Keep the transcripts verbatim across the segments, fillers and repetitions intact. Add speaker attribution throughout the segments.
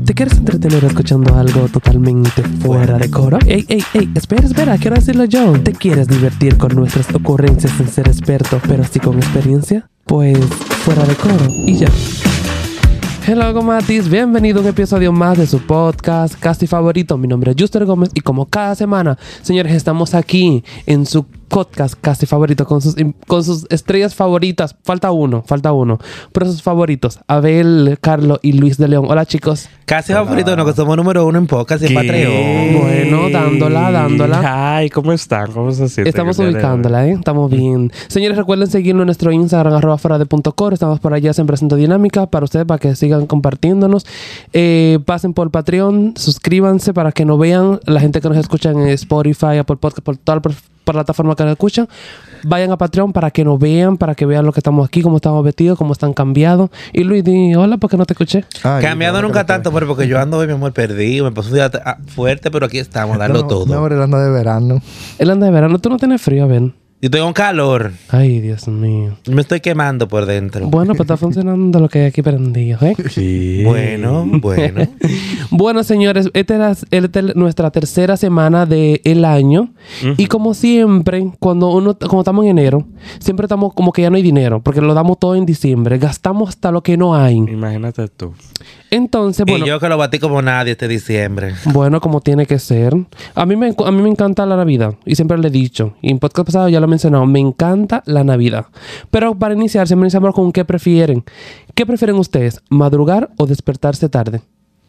Speaker 1: ¿Te quieres entretener escuchando algo totalmente fuera de coro? Ey, ey, ey, espera, espera, quiero decirlo yo. ¿Te quieres divertir con nuestras ocurrencias sin ser experto, pero sí con experiencia? Pues fuera de coro y ya. Hello Gomatis, bienvenido a un episodio más de su podcast casi favorito. Mi nombre es Juster Gómez y como cada semana, señores, estamos aquí en su podcast casi favorito con sus, con sus estrellas favoritas. Falta uno, falta uno. Pero sus favoritos, Abel, Carlos y Luis de León. Hola, chicos.
Speaker 2: Casi favorito, no, que somos número uno en podcast y en Patreon.
Speaker 1: Bueno, dándola, dándola.
Speaker 3: Ay, ¿cómo están? ¿Cómo se sienten?
Speaker 1: Estamos ubicándola, ¿eh? Estamos bien. Señores, recuerden seguirnos en nuestro Instagram, arroba fuera de punto core. Estamos por allá siempre haciendo dinámica para ustedes, para que sigan compartiéndonos. Eh, pasen por Patreon, suscríbanse para que nos vean la gente que nos escucha en Spotify, Apple Podcast, por toda la plataforma que nos escuchan. Vayan a Patreon para que nos vean, para que vean lo que estamos aquí, cómo estamos vestidos, cómo están cambiados. Y Luis, di hola, porque no te escuché.
Speaker 2: Ay, cambiado no, nunca no, tanto, pero porque yo ando hoy, mi amor, perdido. Me pasó un día fuerte, pero aquí estamos, dando
Speaker 4: no,
Speaker 2: todo.
Speaker 4: No, pero él anda de verano.
Speaker 1: Él anda de verano. ¿Tú no tienes frío, Ben?
Speaker 2: Yo estoy con calor.
Speaker 1: Ay, Dios mío.
Speaker 2: Me estoy quemando por dentro.
Speaker 1: Bueno, pues está funcionando lo que hay aquí prendido, ¿eh?
Speaker 2: Sí. Bueno, bueno.
Speaker 1: Bueno, señores, esta es, esta es nuestra tercera semana del año. Uh-huh. Y como siempre, cuando uno, como estamos en enero, siempre estamos como que ya no hay dinero, porque lo damos todo en diciembre. Gastamos hasta lo que no hay.
Speaker 3: Imagínate tú.
Speaker 1: Entonces, bueno.
Speaker 2: Y yo que lo batí como nadie este diciembre.
Speaker 1: Bueno, como tiene que ser. A mí me, a mí me encanta la Navidad. Y siempre le he dicho. Y en podcast pasado ya lo he mencionado. Me encanta la Navidad. Pero para iniciar, siempre iniciamos con ¿qué prefieren? ¿Qué prefieren ustedes? ¿Madrugar o despertarse tarde?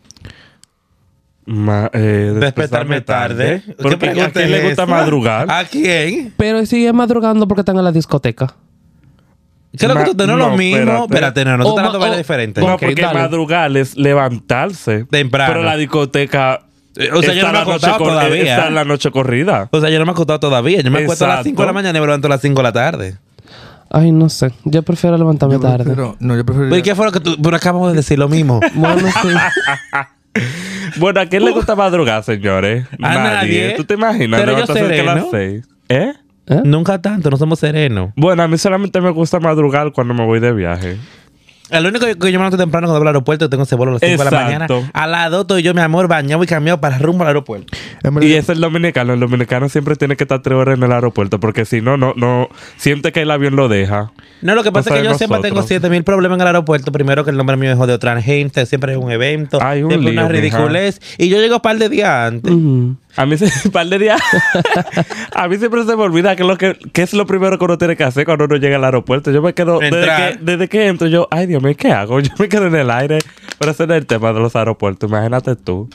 Speaker 3: Ma, eh,
Speaker 2: despertarme tarde.
Speaker 3: Porque ¿a quién le gusta madrugar?
Speaker 2: ¿A quién?
Speaker 1: Pero sigue madrugando porque están en la discoteca.
Speaker 2: ¿Qué es lo que tú te no, no lo mismo?
Speaker 3: Espérate,
Speaker 2: espérate no, no. Tú
Speaker 1: o,
Speaker 2: estás hablando de
Speaker 1: o,
Speaker 2: bailes diferentes.
Speaker 3: No,
Speaker 1: okay,
Speaker 3: porque
Speaker 1: dale.
Speaker 3: madrugar es levantarse.
Speaker 2: Temprano.
Speaker 3: Pero la discoteca...
Speaker 2: O sea, yo no me he acostado todavía.
Speaker 3: Está en la noche corrida.
Speaker 2: O sea, yo no me he acostado todavía. Yo me acuesto a las cinco de la mañana y me levanto a las cinco de la tarde.
Speaker 1: Ay, no sé. Yo prefiero levantarme
Speaker 4: yo
Speaker 1: tarde.
Speaker 4: Prefiero, no, yo prefiero...
Speaker 2: ¿Pero qué fue lo que tú... Pero acabamos de decir lo mismo.
Speaker 1: Bueno, sí.
Speaker 3: Bueno, ¿a quién le gusta madrugar, señores?
Speaker 2: A nadie. nadie.
Speaker 3: ¿Tú te imaginas?
Speaker 2: Pero yo sereno.
Speaker 3: A las seis. ¿Eh?
Speaker 1: ¿Eh?
Speaker 2: Nunca tanto. No somos serenos.
Speaker 3: Bueno, a mí solamente me gusta madrugar cuando me voy de viaje.
Speaker 2: El único que yo me levanto temprano cuando voy al aeropuerto, tengo ese vuelo a las cinco de la mañana. A las dos estoy yo, mi amor, bañado y cambiado para rumbo al aeropuerto.
Speaker 3: Y es el dominicano. El dominicano siempre tiene que estar tres horas en el aeropuerto porque si no, no, no siente que el avión lo deja.
Speaker 2: No, lo que pasa
Speaker 3: no
Speaker 2: es que yo
Speaker 3: nosotros.
Speaker 2: siempre tengo siete mil problemas en el aeropuerto. Primero que el nombre mío es de otra gente, siempre hay un evento,
Speaker 3: hay un
Speaker 2: después
Speaker 3: lío,
Speaker 2: una ridiculez. Mija. Y yo llego un par de días antes.
Speaker 1: Uh-huh.
Speaker 3: A mí se un par de días. A mí siempre se me olvida que, lo que, que es lo primero que uno tiene que hacer cuando uno llega al aeropuerto. Yo me quedo... Desde que, desde que entro yo... Ay, Dios mío, ¿qué hago? Yo me quedo en el aire. Pero ese no es el tema de los aeropuertos. Imagínate tú.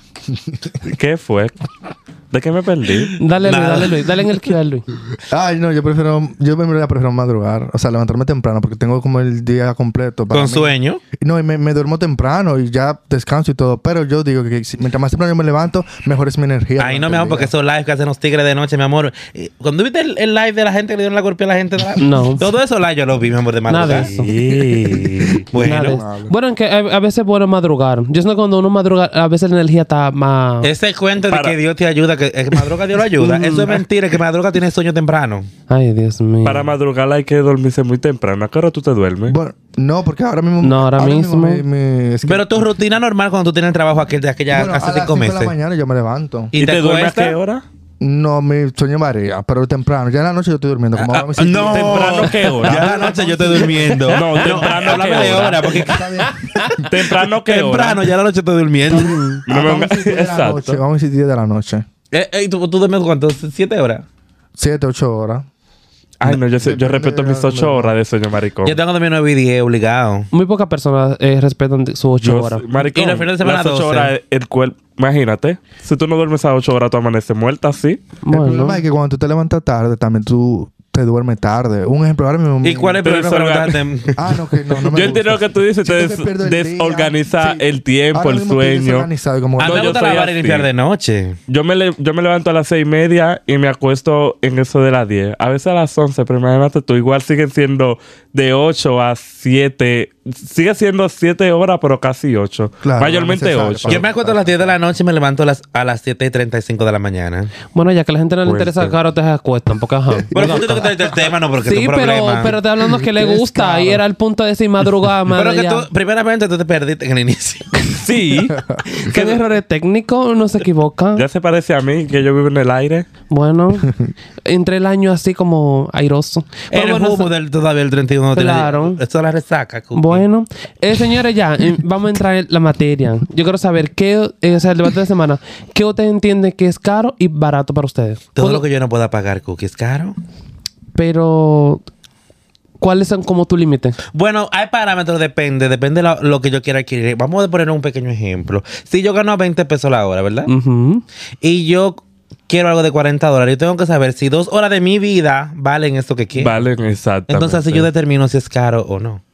Speaker 3: ¿Qué fue? ¿De qué me perdí?
Speaker 1: Dale, Luis, dale, Luis. Dale en el que Luis.
Speaker 4: Ay, no, yo prefiero... Yo me prefiero madrugar. O sea, levantarme temprano porque tengo como el día completo. Para
Speaker 2: ¿Con
Speaker 4: mí.
Speaker 2: sueño?
Speaker 4: No, y me, me duermo temprano y ya descanso y todo. Pero yo digo que si, mientras más temprano yo me levanto, mejor es mi energía.
Speaker 2: Ay, no, mi amor, porque esos lives que hacen los tigres de noche, mi amor. Cuando viste el, el live de la gente que le dieron la golpe a la gente... La...
Speaker 1: No.
Speaker 2: Todo eso live yo lo vi, mi amor, de madrugada.
Speaker 1: Nada de eso.
Speaker 2: Sí. Bueno.
Speaker 1: Nada de eso. Bueno, en que a, a veces es bueno madrugar. Yo sé que cuando uno madruga, a veces la energía está más...
Speaker 2: Ese cuento de
Speaker 3: Para...
Speaker 2: que Dios te ayuda, que, que madruga Dios lo ayuda. Eso es mentira, que madruga tiene sueño temprano.
Speaker 1: Ay, Dios mío.
Speaker 3: Para madrugar hay que dormirse muy temprano. ¿A qué hora tú te duermes?
Speaker 4: Bueno, no, porque ahora mismo...
Speaker 1: No, ahora, ahora mismo...
Speaker 4: mismo mi, mi, es que...
Speaker 2: Pero tu rutina normal cuando tú tienes el trabajo aquel de aquella
Speaker 4: bueno,
Speaker 2: hace
Speaker 4: a
Speaker 2: cinco
Speaker 4: las
Speaker 2: meses.
Speaker 4: cinco de la mañana yo me levanto.
Speaker 3: ¿Y, ¿Y te, te duermes a qué hora?
Speaker 4: No, mi sueño varía, pero temprano. Ya en la noche yo estoy durmiendo. Como
Speaker 2: ah,
Speaker 4: ah,
Speaker 2: no,
Speaker 3: ¿temprano qué hora?
Speaker 2: Ya en la noche yo estoy durmiendo.
Speaker 3: No, temprano
Speaker 2: no,
Speaker 3: qué
Speaker 2: de
Speaker 3: hora.
Speaker 2: hora porque...
Speaker 3: ¿Temprano qué hora?
Speaker 2: Temprano, ya en la noche estoy durmiendo.
Speaker 4: no, vamos a decir
Speaker 3: Exacto.
Speaker 4: noche, vamos a decir diez de la noche.
Speaker 2: Eh, eh, ¿tú, ¿Tú duermes cuánto? ¿Siete horas?
Speaker 4: Siete, ocho horas.
Speaker 3: Ay, no, yo, yo, yo respeto mis ocho horas de sueño, maricón.
Speaker 2: Yo tengo también nueve y diez obligado.
Speaker 1: Muy pocas personas eh, respetan sus ocho
Speaker 3: Yo,
Speaker 1: horas.
Speaker 3: Maricón,
Speaker 2: y los fines de semana
Speaker 3: las ocho
Speaker 2: doce.
Speaker 3: horas, el cuerpo... Imagínate, si tú no duermes a ocho horas, tú amaneces muerta, ¿sí?
Speaker 1: Bueno.
Speaker 4: El problema es que cuando tú te levantas tarde, también tú te duermes tarde. Un ejemplo, ahora mismo...
Speaker 2: ¿Y cuál es el problema con levantarte?
Speaker 4: Ah, no, que no, no me
Speaker 3: Yo entiendo lo que tú dices, te des, desorganiza el, el tiempo,
Speaker 4: ahora
Speaker 3: el
Speaker 4: mismo estoy
Speaker 3: sueño.
Speaker 4: desorganizado y como...
Speaker 2: A mí
Speaker 3: No,
Speaker 2: me
Speaker 3: yo
Speaker 2: gusta
Speaker 3: soy
Speaker 2: lavar y
Speaker 3: así.
Speaker 2: limpiar de noche.
Speaker 3: Yo me, le, yo me levanto a las seis y media y me acuesto en eso de las diez. A veces a las once, pero imagínate tú, igual siguen siendo de ocho a siete. Sigue siendo siete horas, pero casi ocho.
Speaker 4: Claro,
Speaker 3: Mayormente
Speaker 4: necesario
Speaker 3: ocho.
Speaker 4: para-
Speaker 2: Yo me acuesto a las diez de la noche y me levanto a las, a las siete y treinta y cinco de la mañana.
Speaker 1: Bueno, ya que a la gente no le
Speaker 3: Fuerte.
Speaker 1: interesa, claro, te acuestan, porque ajá.
Speaker 2: Pero tú tienes que traerte el tema, no porque
Speaker 1: Sí,
Speaker 2: es un
Speaker 1: pero,
Speaker 2: problema.
Speaker 1: pero te hablando que le
Speaker 4: Qué
Speaker 1: gusta.
Speaker 4: descaro.
Speaker 1: Y era el punto de decir madrugada,
Speaker 2: Pero
Speaker 1: madre.
Speaker 2: que
Speaker 1: ya.
Speaker 2: tú, primeramente, tú te perdiste en el inicio.
Speaker 3: Sí.
Speaker 1: ¿Qué errores técnicos? No se equivoca.
Speaker 3: Ya se parece a mí, que yo vivo en el aire.
Speaker 1: Bueno, entre el año así como airoso.
Speaker 2: El
Speaker 1: bueno,
Speaker 2: humo del todavía el treinta y uno.
Speaker 1: Claro.
Speaker 2: Esto es la resaca. Cookie.
Speaker 1: Bueno, eh, señores, ya, eh, vamos a entrar en la materia. Yo quiero saber qué, eh, o sea, el debate de la semana, ¿qué usted entiende que es caro y barato para ustedes?
Speaker 2: Todo
Speaker 1: ¿Puedo?
Speaker 2: lo que yo no pueda pagar, Cookie, es caro.
Speaker 1: Pero, ¿cuáles son como tu límite?
Speaker 2: Bueno, hay parámetros, depende, depende de lo, lo que yo quiera adquirir. Vamos a poner un pequeño ejemplo. Si yo gano veinte pesos la hora, ¿verdad?
Speaker 1: Uh-huh.
Speaker 2: Y yo quiero algo de cuarenta dólares, yo tengo que saber si dos horas de mi vida valen esto que quiero.
Speaker 3: Valen, exactamente.
Speaker 2: Entonces, si yo determino si es caro o no.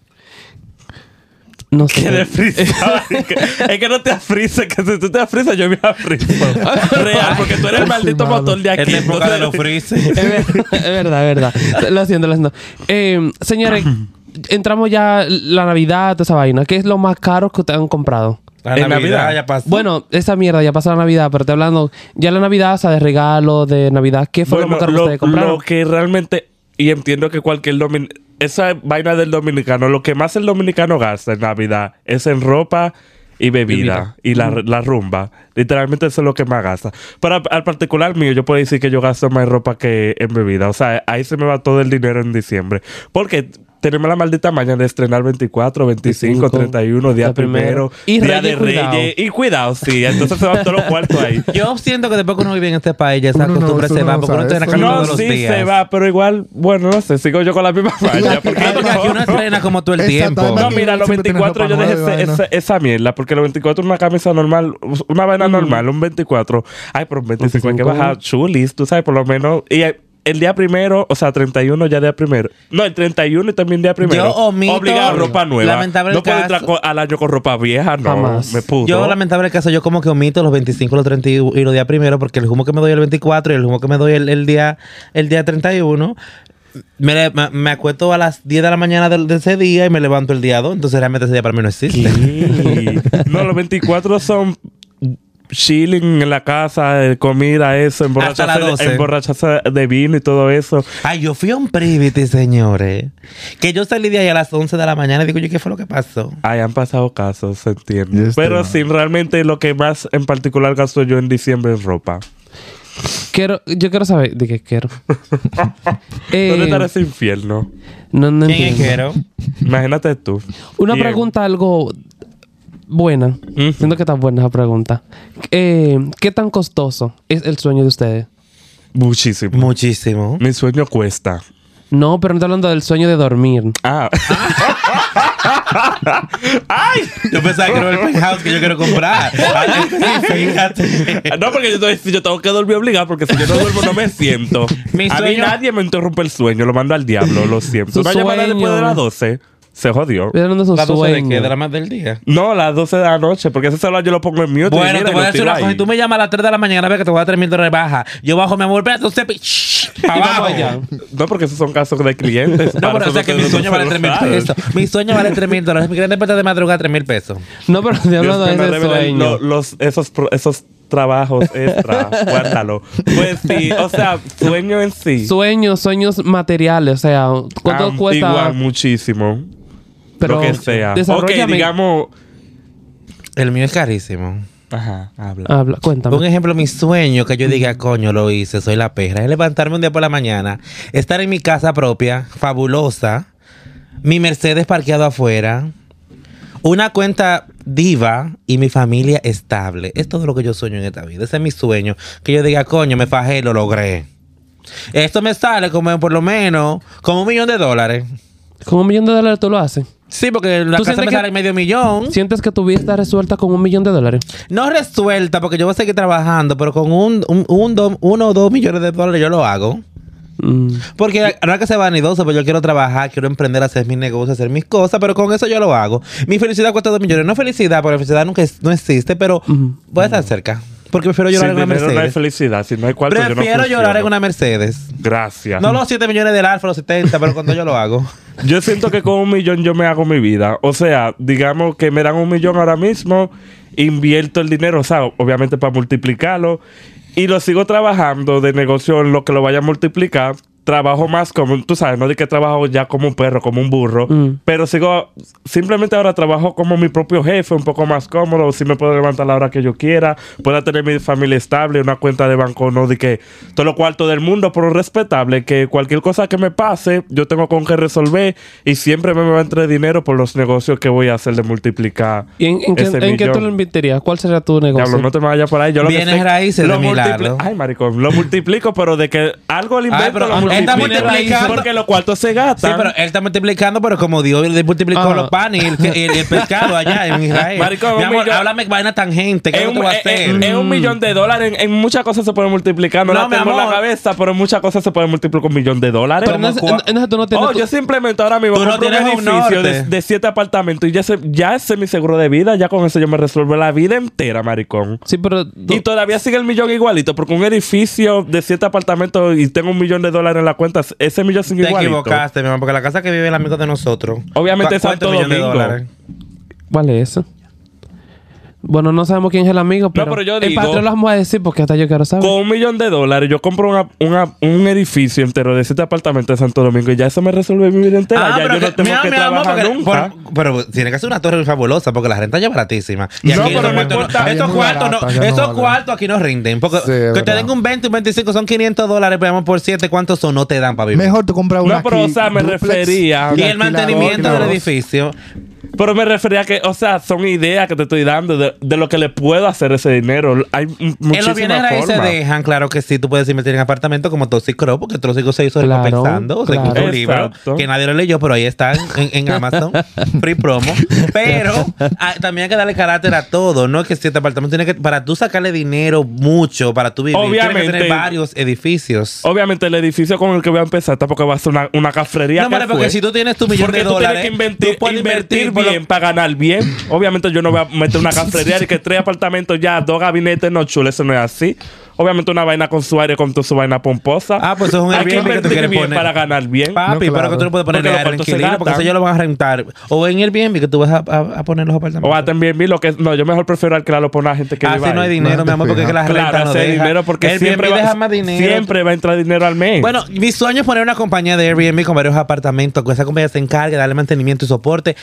Speaker 1: No sé.
Speaker 3: ¿Qué de frisa? Es que no te afrises, que si tú te afrisas, yo me afriso. Real, porque tú eres el maldito motor de aquí.
Speaker 2: Es la época de los frises.
Speaker 1: Es verdad, es verdad, es verdad. Lo siento, lo siento. Eh, señores, entramos ya la Navidad, toda esa vaina. ¿Qué es lo más caro que ustedes han comprado?
Speaker 2: La
Speaker 3: En
Speaker 2: Navidad,
Speaker 3: Navidad.
Speaker 2: ya pasó.
Speaker 1: Bueno, esa mierda ya pasó la Navidad, pero estoy hablando ya la Navidad, o sea, de regalo, de Navidad. ¿Qué fue lo más caro que ustedes compraron?
Speaker 3: Lo que realmente, y entiendo que cualquier dominicano, esa vaina del dominicano, lo que más el dominicano gasta en Navidad es en ropa y bebida.
Speaker 1: Bebida.
Speaker 3: Y la, la rumba. Literalmente eso es lo que más gasta. Pero al, al particular mío, yo puedo decir que yo gasto más en ropa que en bebida. O sea, ahí se me va todo el dinero en diciembre. Porque tenemos la maldita mañana de estrenar veinticuatro, veinticinco, treinta y uno, día primero,
Speaker 1: Y
Speaker 3: día
Speaker 1: Reyes,
Speaker 3: de
Speaker 1: cuidado.
Speaker 3: Reyes. Y cuidado, sí. Entonces se van todos los cuartos ahí.
Speaker 2: Yo siento que después que uno vive en este país, ya esa
Speaker 4: Uno no-
Speaker 2: costumbre
Speaker 4: uno
Speaker 2: se va,
Speaker 4: no
Speaker 2: porque uno
Speaker 4: sabe
Speaker 2: está en la
Speaker 4: eso.
Speaker 2: calle
Speaker 3: No,
Speaker 2: todos los
Speaker 3: sí
Speaker 2: días.
Speaker 3: se va, pero igual, bueno, no sé, sigo yo con la misma falla. Porque
Speaker 2: Ah, porque aquí uno estrena como todo el tiempo.
Speaker 3: no,
Speaker 4: Exactamente.
Speaker 3: mira, los
Speaker 4: Siempre
Speaker 3: veinticuatro yo
Speaker 4: tiene
Speaker 3: dejé
Speaker 4: ropa
Speaker 3: ese-
Speaker 4: nueva y
Speaker 3: esa, esa mierda, porque los veinticuatro es una camisa normal, una vaina normal, un veinticuatro. Ay, pero un veinticinco hay que
Speaker 1: veinticinco.
Speaker 3: bajar chulis, tú sabes, por lo menos. Y eh, el día primero, o sea, treinta y uno ya día primero. No, el treinta y uno y también día primero.
Speaker 2: Yo omito-
Speaker 3: Obligado ropa nueva.
Speaker 2: lamentable
Speaker 3: no puedo
Speaker 2: caso-
Speaker 3: entrar co- al año con ropa vieja, no.
Speaker 1: Jamás.
Speaker 3: Me puto.
Speaker 2: Yo, lamentable caso, yo como que omito los veinticinco, los treinta y uno y los días primero, porque el humo que me doy el veinticuatro y el humo que me doy el, el día el día treinta y uno, me, le- me, me acuesto a las diez de la mañana de, de ese día y me levanto el día dos. Entonces realmente ese día para mí no existe.
Speaker 3: Sí. No, los veinticuatro son chilling en la casa, eh, comida, eso,
Speaker 2: Hasta las
Speaker 3: emborracharse,
Speaker 2: doce.
Speaker 3: emborracharse de vino y todo eso.
Speaker 2: Ay, yo fui a un privity, señores. Que yo salí de ahí a las once de la mañana y digo, oye, ¿qué fue lo que pasó?
Speaker 3: Ay, han pasado casos, se entiende.
Speaker 4: Y este,
Speaker 3: Pero
Speaker 4: no.
Speaker 3: sí, realmente lo que más en particular gasto yo en diciembre es ropa.
Speaker 1: Quiero, yo quiero saber de qué quiero. Eh,
Speaker 3: ¿Dónde estará ese infierno?
Speaker 1: no, no
Speaker 2: ¿Quién es
Speaker 1: entiendo.
Speaker 2: Quero?
Speaker 3: Imagínate tú.
Speaker 1: Una
Speaker 3: Bien.
Speaker 1: pregunta algo buena.
Speaker 3: Ujú.
Speaker 1: Siento que está buena esa pregunta. Eh, ¿Qué tan costoso es el sueño de ustedes?
Speaker 3: Muchísimo.
Speaker 2: Muchísimo.
Speaker 3: Mi sueño cuesta.
Speaker 1: No, pero no estoy hablando del sueño de dormir.
Speaker 3: Ah. ¡Ay!
Speaker 2: Yo pensaba que era el penthouse que yo quiero comprar. Ay, fíjate.
Speaker 3: No, porque yo, estoy- yo tengo que dormir obligado, porque si yo no duermo no me siento.
Speaker 2: Mi
Speaker 3: A mí
Speaker 2: sueño-
Speaker 3: nadie me interrumpe el sueño, lo mando al diablo, lo siento.
Speaker 1: Su
Speaker 3: Una llamada
Speaker 1: sueño.
Speaker 3: después de las doce, se jodió.
Speaker 1: Estoy hablando de
Speaker 2: ¿Las
Speaker 1: su
Speaker 2: doce de qué?
Speaker 1: sueño.
Speaker 2: ¿De la más del día?
Speaker 3: No, las doce de la noche, porque ese celular yo lo pongo en mute. y
Speaker 2: Bueno,
Speaker 3: mira,
Speaker 2: te
Speaker 3: y
Speaker 2: voy a
Speaker 3: lo
Speaker 2: decir
Speaker 3: tiro
Speaker 2: una cosa.
Speaker 3: ahí.
Speaker 2: Si tú me llamas a las tres de la mañana, ve que te voy a dar tres mil dólares baja. Yo bajo, mi amor, espérate, usted... Para abajo.
Speaker 1: allá.
Speaker 3: No, porque esos son casos de clientes.
Speaker 2: No,
Speaker 3: Para
Speaker 2: pero o sea
Speaker 3: eso
Speaker 2: que
Speaker 3: no
Speaker 2: mi
Speaker 3: te-
Speaker 2: sueño
Speaker 3: no
Speaker 2: vale
Speaker 3: se
Speaker 2: tres
Speaker 3: lo
Speaker 2: mil
Speaker 3: saben.
Speaker 2: pesos. Mi sueño vale tres mil dólares. Mi cliente despertar de madrugada tres mil pesos.
Speaker 1: No, pero estoy hablando
Speaker 3: Dios
Speaker 1: de
Speaker 3: que me
Speaker 1: ese
Speaker 3: revele
Speaker 1: sueño.
Speaker 3: lo- los, esos, pro- esos trabajos extra. Guárdalo. Pues sí, o sea, sueño en sí.
Speaker 1: Sueños, sueños materiales. O sea, ¿cuánto
Speaker 3: Ah,
Speaker 1: cuesta?
Speaker 3: Igual, muchísimo.
Speaker 1: Pero
Speaker 3: lo que sea. Ok,
Speaker 1: desarróllame-
Speaker 3: digamos...
Speaker 2: El mío es carísimo.
Speaker 3: Ajá, habla.
Speaker 1: Habla, cuéntame.
Speaker 2: Un ejemplo, mi sueño que yo diga, coño, lo hice, soy la perra, es levantarme un día por la mañana, estar en mi casa propia, fabulosa, mi Mercedes parqueado afuera, una cuenta diva y mi familia estable. Es todo lo que yo sueño en esta vida. Ese es mi sueño. Que yo diga, coño, me fajé, lo logré. Esto me sale como por lo menos como un millón de dólares.
Speaker 1: ¿Con un millón de dólares tú lo haces?
Speaker 2: Sí, porque la
Speaker 1: ¿Tú
Speaker 2: casa
Speaker 1: sientes
Speaker 2: me
Speaker 1: que-
Speaker 2: sale medio millón.
Speaker 1: ¿Sientes que tu vida está resuelta con un millón de dólares?
Speaker 2: No resuelta, porque yo voy a seguir trabajando, pero con un, un, un do- uno o dos millones de dólares yo lo hago.
Speaker 1: Mm.
Speaker 2: Porque no es que sea vanidoso, pero yo quiero trabajar, quiero emprender, hacer mis negocios, hacer mis cosas, pero con eso yo lo hago. Mi felicidad cuesta dos millones. No felicidad, porque la felicidad nunca es- no existe, pero
Speaker 1: Ujú.
Speaker 2: voy a estar cerca. Porque prefiero llorar
Speaker 3: Sin
Speaker 2: en una
Speaker 3: dinero no hay
Speaker 2: Mercedes.
Speaker 3: felicidad. Si no hay cuarto, yo no
Speaker 2: Prefiero llorar
Speaker 3: funciono.
Speaker 2: en una Mercedes.
Speaker 3: Gracias.
Speaker 2: No los siete millones del Alfa, los setenta, pero cuando yo lo hago.
Speaker 3: Yo siento que con un millón yo me hago mi vida. O sea, digamos que me dan un millón ahora mismo, invierto el dinero, o sea, obviamente para multiplicarlo, y lo sigo trabajando de negocio en lo que lo vaya a multiplicar. trabajo más como, tú sabes, no de que trabajo ya como un perro, como un burro, mm. pero sigo, simplemente ahora trabajo como mi propio jefe, un poco más cómodo, si me puedo levantar a la hora que yo quiera, puedo tener mi familia estable, una cuenta de banco, no de que todo lo cuarto del mundo, pero respetable, que cualquier cosa que me pase, yo tengo con qué resolver y siempre me va a entrar dinero por los negocios que voy a hacer de multiplicar.
Speaker 1: ¿Y en, en,
Speaker 3: ese
Speaker 1: qué, ¿en qué tú lo invertirías? ¿Cuál sería tu negocio?
Speaker 3: Diablo, no te me vayas por ahí. Yo lo
Speaker 2: Bienes
Speaker 3: que sé,
Speaker 2: raíces de milagro.
Speaker 3: Ay, maricón, lo multiplico, pero de que algo le invento,
Speaker 2: Ay, pero,
Speaker 3: lo multiplico.
Speaker 2: Él está multiplicando
Speaker 3: porque los cuartos se gastan.
Speaker 2: Sí, pero él está multiplicando, pero como Dios le multiplicó
Speaker 1: ah.
Speaker 2: los panes y el, el, el pescado allá en Israel.
Speaker 3: Maricón,
Speaker 2: mi amor,
Speaker 3: millón,
Speaker 2: háblame vaina tangente. ¿Qué es lo que va a hacer?
Speaker 3: Es, es un millón de dólares. En, en muchas cosas se puede multiplicar. No, no la tengo en la cabeza, pero en muchas cosas se puede multiplicar con un millón de dólares.
Speaker 1: Pero no, en, en, tú no tienes
Speaker 3: oh,
Speaker 1: tu...
Speaker 3: yo simplemente ahora mismo
Speaker 2: tú no
Speaker 3: compro
Speaker 2: tienes
Speaker 3: un edificio de, de siete apartamentos y ya, se, ya ese es mi seguro de vida. Ya con eso yo me resuelvo la vida entera, maricón.
Speaker 1: Sí, pero... Tú...
Speaker 3: Y todavía sigue el millón igualito, porque un edificio de siete apartamentos y tengo un millón de dólares en la cuenta, ese millón sigue igualito.
Speaker 2: Te equivocaste, mi amor, porque la casa que vive el amigo de nosotros.
Speaker 3: Obviamente es Santo Domingo.
Speaker 1: ¿Cuál es eso? Bueno, no sabemos quién es el amigo, pero,
Speaker 3: no, pero yo
Speaker 1: el
Speaker 3: digo,
Speaker 1: patrón lo vamos a decir porque hasta yo quiero saber.
Speaker 3: Con un millón de dólares yo compro una, una, un edificio entero de siete apartamentos de Santo Domingo y ya eso me resuelve mi vida entera. Ah, ya yo que, no tengo mira, que mira, trabajar porque, nunca.
Speaker 2: Por, pero tiene que ser una torre fabulosa porque la renta ya es baratísima. Y
Speaker 3: no,
Speaker 2: aquí
Speaker 3: pero
Speaker 2: no,
Speaker 3: me importa.
Speaker 2: Estos cuartos no, esos cuartos aquí no rinden. Porque sí, que te den un veinte, un veinticinco son quinientos dólares, pero por siete, ¿cuántos son? No te dan para vivir.
Speaker 4: Mejor tú compras una.
Speaker 3: No, pero
Speaker 4: aquí,
Speaker 3: o sea, me
Speaker 4: duplex,
Speaker 3: refería.
Speaker 2: Y el mantenimiento del edificio.
Speaker 3: Pero me refería a que, o sea, son ideas que te estoy dando de, de lo que le puedo hacer ese dinero. Hay muchísimas
Speaker 2: en los bienes raíces se dejan, claro que sí, tú puedes invertir en apartamentos como Toxic Crow, porque Toxic se hizo
Speaker 1: claro,
Speaker 2: pensando, claro. Se un libro que nadie lo leyó, pero ahí está en, en Amazon, free promo. Pero a, también hay que darle carácter a todo, ¿no? Que si este apartamento tiene que, para tú sacarle dinero mucho, para tú vivir,
Speaker 3: obviamente,
Speaker 2: tienes que tener varios edificios.
Speaker 3: Obviamente el edificio con el que voy a empezar está porque va a ser una, una cafrería.
Speaker 2: No, pero porque si tú tienes tu millón
Speaker 3: porque
Speaker 2: de dólares,
Speaker 3: tú tienes que invertir,
Speaker 2: tú puedes
Speaker 3: invertir,
Speaker 2: invertir
Speaker 3: bien para ganar bien. Obviamente yo no voy a meter una cafetería y que tres apartamentos ya, dos gabinetes, no chulo, eso no es así. Obviamente una vaina con su aire, con tu, su vaina pomposa.
Speaker 2: Ah, pues eso es un
Speaker 3: Hay que
Speaker 2: Airbnb que tú quieres
Speaker 3: bien
Speaker 2: poner
Speaker 3: para ganar bien.
Speaker 2: Papi, no, claro. Pero que tú no puedes poner en inquilino porque eso ya lo van a rentar. O en Airbnb que tú vas a, a, a poner los apartamentos.
Speaker 3: O hasta en Airbnb, lo que no, yo mejor prefiero alquilarlo por una gente que
Speaker 2: ah,
Speaker 3: viva
Speaker 2: si no hay dinero,
Speaker 4: no,
Speaker 2: mi amor, porque es que la renta
Speaker 3: claro,
Speaker 2: no
Speaker 3: deja. dinero porque
Speaker 2: Airbnb
Speaker 3: siempre va,
Speaker 2: deja más dinero.
Speaker 3: Siempre va a entrar dinero al mes.
Speaker 2: Bueno, mi sueño es poner una compañía de Airbnb con varios apartamentos, que esa compañía se encargue de darle mantenimiento y soporte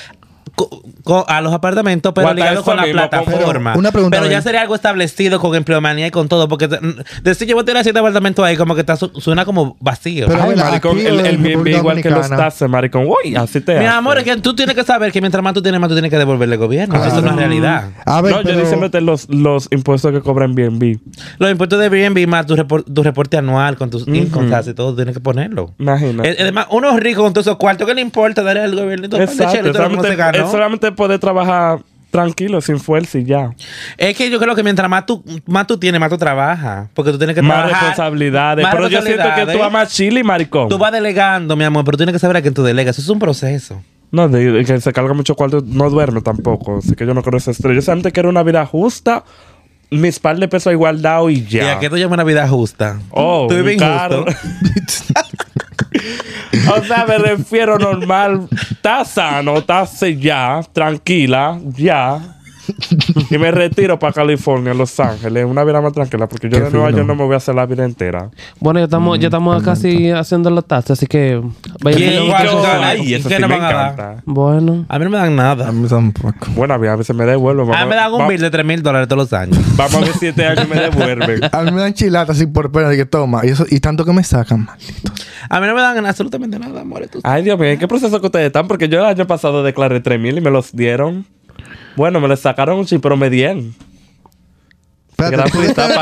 Speaker 2: a los apartamentos, pero ligado con la plataforma.
Speaker 4: Una pregunta,
Speaker 2: pero ya sería algo establecido con empleomanía y con todo, porque decir yo voy a tener siete apartamentos ahí como que está, suena como vacío.
Speaker 3: Pero ay, maricón, el, el Airbnb igual que los taxes, maricón. Uy, así te
Speaker 2: Mi
Speaker 3: hace.
Speaker 2: amor, es que tú tienes que saber que mientras más tú tienes, más tú tienes que devolverle al gobierno. Claro. Eso es una realidad.
Speaker 4: A ver,
Speaker 3: no,
Speaker 4: pero...
Speaker 3: yo diciéndote los, los impuestos que cobra Airbnb.
Speaker 2: Los impuestos de Airbnb más tu, report, tu reporte anual con tus uh-huh. incomes y todo, tienes que ponerlo.
Speaker 3: Imagínate.
Speaker 2: Además, uno rico con todos esos cuartos, ¿qué le importa darle al gobierno?
Speaker 3: Exacto. Solamente, es solamente poder trabajar tranquilo, sin fuerza y ya.
Speaker 2: Es que yo creo que mientras más tú, más tú tienes, más tú trabajas. Porque tú tienes que
Speaker 3: más
Speaker 2: trabajar.
Speaker 3: Responsabilidades.
Speaker 2: Más
Speaker 3: pero
Speaker 2: responsabilidades.
Speaker 3: yo siento que tú vas más chile, maricón.
Speaker 2: Tú vas delegando, mi amor, pero tú tienes que saber a quién tú delegas. Eso es un proceso.
Speaker 3: No, de, que se carga mucho cuarto, no duerme tampoco. Así que yo no creo ese estrés. Yo solamente quiero una vida justa, mis par de pesos igualdad y ya.
Speaker 2: ¿Y a qué tú llamas una vida justa?
Speaker 3: Oh,
Speaker 2: tú vives
Speaker 3: injusto. O sea, me refiero normal. Está sano, está ya, tranquila, ya. Y me retiro para California, Los Ángeles. Una vida más tranquila, porque yo Qué de Nueva fino. York no me voy a hacer la vida entera.
Speaker 1: Bueno, ya estamos, mm, ya estamos casi haciendo los taxes, así que
Speaker 2: vayan a
Speaker 3: Ay, eso sí me encanta.
Speaker 1: Bueno.
Speaker 2: A mí no me dan nada.
Speaker 4: A mí tampoco.
Speaker 3: Bueno, a mí a veces me devuelven.
Speaker 2: A mí me dan un bill de tres mil dólares todos los años.
Speaker 3: Vamos a ver si este año me devuelven.
Speaker 4: A mí me dan chilatas así por pena de que toma. Y, eso, y tanto que me sacan, malditos.
Speaker 2: A mí no me dan absolutamente nada, amor.
Speaker 3: Ay, Dios mío, ¿en qué proceso que ustedes están? Porque yo el año pasado declaré tres mil y me los dieron. Bueno, me le sacaron un chip, pero me dieron.
Speaker 4: Espérate, tú, espérate,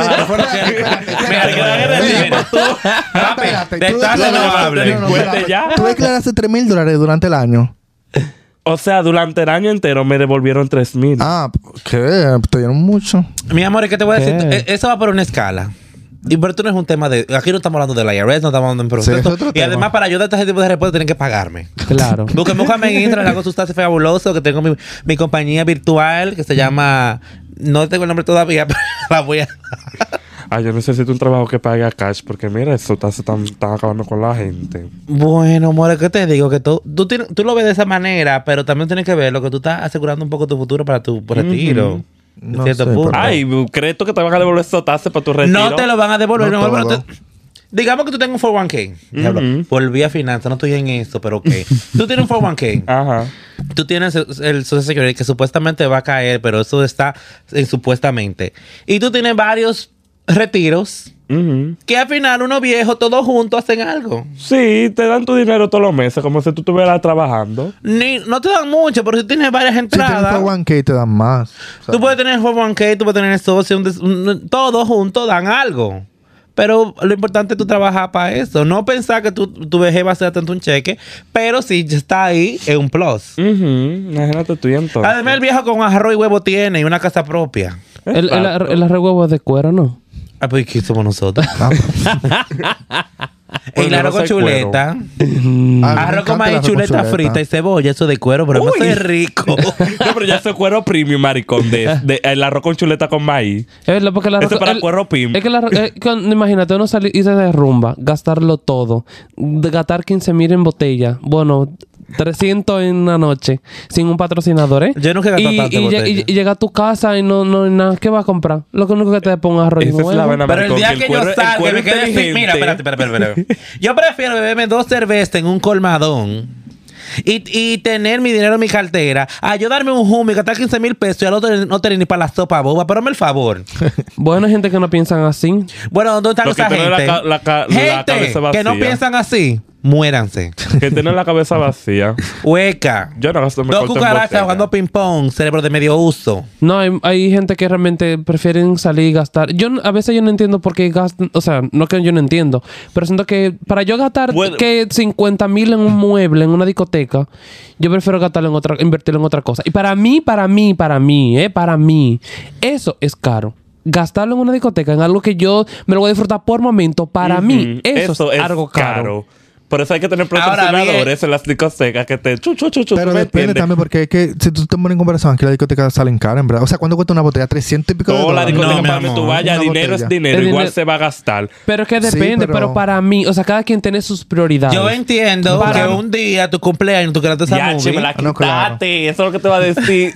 Speaker 4: ¿Tú declaraste tres mil dólares durante el año?
Speaker 3: O sea, durante el año entero me devolvieron tres mil.
Speaker 4: Ah, ¿qué? Te dieron mucho.
Speaker 2: Mi amor, es que te voy a decir, eso va por una escala. Y pero esto no es un tema de... Aquí no estamos hablando de la I R S, no estamos hablando en proceso. Sí, y además, para ayudar a este tipo de reportes, tienen que pagarme.
Speaker 1: Claro.
Speaker 2: Busquen, búscame en Instagram, hago sustancia fabuloso, que tengo mi, mi compañía virtual que se llama... No tengo el nombre todavía, pero la voy a...
Speaker 3: Ah, yo necesito un trabajo que pague a cash, porque mira, eso está, están, están acabando con la gente.
Speaker 2: Bueno, amor, ¿qué te digo? Que tú, tú, tienes, tú lo ves de esa manera, pero también tienes que ver lo que tú estás asegurando un poco tu futuro para tu retiro. Uh-huh.
Speaker 4: No
Speaker 2: cierto
Speaker 4: sé,
Speaker 2: punto.
Speaker 3: Ay, ¿crees tú que te van a devolver esos taxes para tu retiro?
Speaker 2: No te lo van a devolver.
Speaker 4: No
Speaker 2: no, pero te, digamos que tú tengas un cuatro uno K. Diablo,
Speaker 3: Ujú.
Speaker 2: volví a finanzas, no estoy en eso, pero ok. Tú tienes un cuatro uno K.
Speaker 3: Ajá.
Speaker 2: Tú tienes el, el Social Security que supuestamente va a caer, pero eso está en supuestamente. Y tú tienes varios retiros
Speaker 3: Ujú.
Speaker 2: que al final unos viejos todos juntos hacen algo.
Speaker 3: Sí, te dan tu dinero todos los meses, como si tú estuvieras trabajando.
Speaker 2: Ni, no te dan mucho, pero si tienes varias
Speaker 4: Si tienes
Speaker 2: entradas.
Speaker 4: cuatro uno K te dan más. O sea,
Speaker 2: Tú puedes tener el cuatro uno K, tú puedes tener el socio, un des- un- todos juntos dan algo. Pero lo importante es tú trabajar para eso. No pensar que tu, tu vejez va a ser tanto un cheque, pero si ya está ahí, es un plus.
Speaker 3: Ujú. Imagínate tú y entonces.
Speaker 2: Además, el viejo con arroz y huevo tiene y una casa propia.
Speaker 1: El, el,
Speaker 3: Exacto.
Speaker 1: el arroz huevo es de cuero, ¿no?
Speaker 2: Ah, pues ¿qué somos nosotros?
Speaker 4: ah,
Speaker 2: El
Speaker 3: Bueno,
Speaker 2: arroz
Speaker 3: no
Speaker 2: con
Speaker 3: soy
Speaker 2: chuleta.
Speaker 4: ah, me
Speaker 2: Arroz con
Speaker 4: encanta el
Speaker 2: maíz,
Speaker 4: arroz con
Speaker 2: chuleta frita y cebolla, eso de cuero, pero
Speaker 3: Uy.
Speaker 2: eso es rico.
Speaker 3: No, pero ya ese cuero premium, maricón, de, de- el arroz con chuleta con maíz.
Speaker 1: Es verdad, porque el arroz...
Speaker 3: Eso es para
Speaker 1: el-
Speaker 3: cuero pim.
Speaker 1: Es que el arroz- eh, con- imagínate, uno salir irse de rumba, gastarlo todo, de gastar quince mil en botella, bueno, trescientos en una noche, sin un patrocinador, ¿eh?
Speaker 2: Yo nunca he gastado
Speaker 1: y,
Speaker 2: tanto en
Speaker 1: y, lle-
Speaker 2: botella.
Speaker 1: y, y llega a tu casa y no, no hay nada. ¿Qué vas a comprar? Lo que único que te ponga arroz y
Speaker 3: Esa es la
Speaker 1: huevo.
Speaker 3: vaina,
Speaker 2: Pero el
Speaker 3: maricón,
Speaker 2: día
Speaker 3: que el
Speaker 2: que
Speaker 3: cuero-
Speaker 2: yo
Speaker 3: el
Speaker 2: salga,
Speaker 3: cuero
Speaker 2: me quede sin...
Speaker 3: inteligente.
Speaker 2: Mira, espérate, espérate, espérate, espérate. Yo prefiero beberme dos cervezas en un colmadón y, y tener mi dinero en mi cartera a yo darme un humo y gastar quince mil pesos y al otro no tener ni para la sopa boba. Pero hazme el favor.
Speaker 1: Bueno, hay gente que no piensan así.
Speaker 2: Bueno, ¿dónde están
Speaker 3: Lo que
Speaker 2: esa
Speaker 3: tiene
Speaker 2: gente?
Speaker 3: la ca- la ca- la
Speaker 2: gente
Speaker 3: cabeza
Speaker 2: que no
Speaker 3: vacía.
Speaker 2: piensan así, muéranse.
Speaker 3: Que tiene la cabeza vacía.
Speaker 2: Hueca.
Speaker 3: Yo no gasto mi
Speaker 2: Dos
Speaker 3: corto en
Speaker 2: cucarachas
Speaker 3: botella.
Speaker 2: jugando ping pong, cerebro de medio uso.
Speaker 1: No, hay, hay gente que realmente prefieren salir y gastar. Yo n- a veces yo no entiendo por qué gastan, o sea, no que yo no entiendo, pero siento que para yo gastar
Speaker 3: Bueno.
Speaker 1: que cincuenta mil en un mueble, en una discoteca, yo prefiero gastarlo en otra, invertirlo en otra cosa. Y para mí, para mí, para mí, eh, para mí, eso es caro. Gastarlo en una discoteca, en algo que yo me lo voy a disfrutar por momento, para
Speaker 3: Ujú.
Speaker 1: mí, eso, es, algo caro.
Speaker 3: Por eso hay que tener
Speaker 2: Ahora
Speaker 3: patrocinadores
Speaker 2: bien.
Speaker 3: en las discotecas que te chu, chu, chu, chu,
Speaker 4: Pero
Speaker 3: ¿tú me
Speaker 4: depende
Speaker 3: entiendes?
Speaker 4: también porque es que si tú te pones en comparación aquí las discotecas salen caras, en verdad. O sea, ¿cuánto cuesta una botella? trescientos y pico de
Speaker 3: Toda la
Speaker 4: dólares.
Speaker 3: discoteca
Speaker 2: No, mi
Speaker 3: para donde tú
Speaker 2: amor.
Speaker 3: vayas,
Speaker 4: Una
Speaker 3: dinero
Speaker 4: botella.
Speaker 3: es dinero,
Speaker 1: El
Speaker 3: igual
Speaker 1: dinero-
Speaker 3: se va a gastar.
Speaker 1: Pero es que
Speaker 4: Sí,
Speaker 1: depende, pero...
Speaker 4: pero-
Speaker 1: para mí, o sea, cada quien tiene sus prioridades.
Speaker 2: Yo entiendo
Speaker 1: Para-
Speaker 2: que un día tu cumpleaños, tú quedaste esa
Speaker 3: Ya, che, me
Speaker 2: movie.
Speaker 3: la
Speaker 4: Ah, no, claro.
Speaker 3: quitaste. Eso es lo que te va a decir.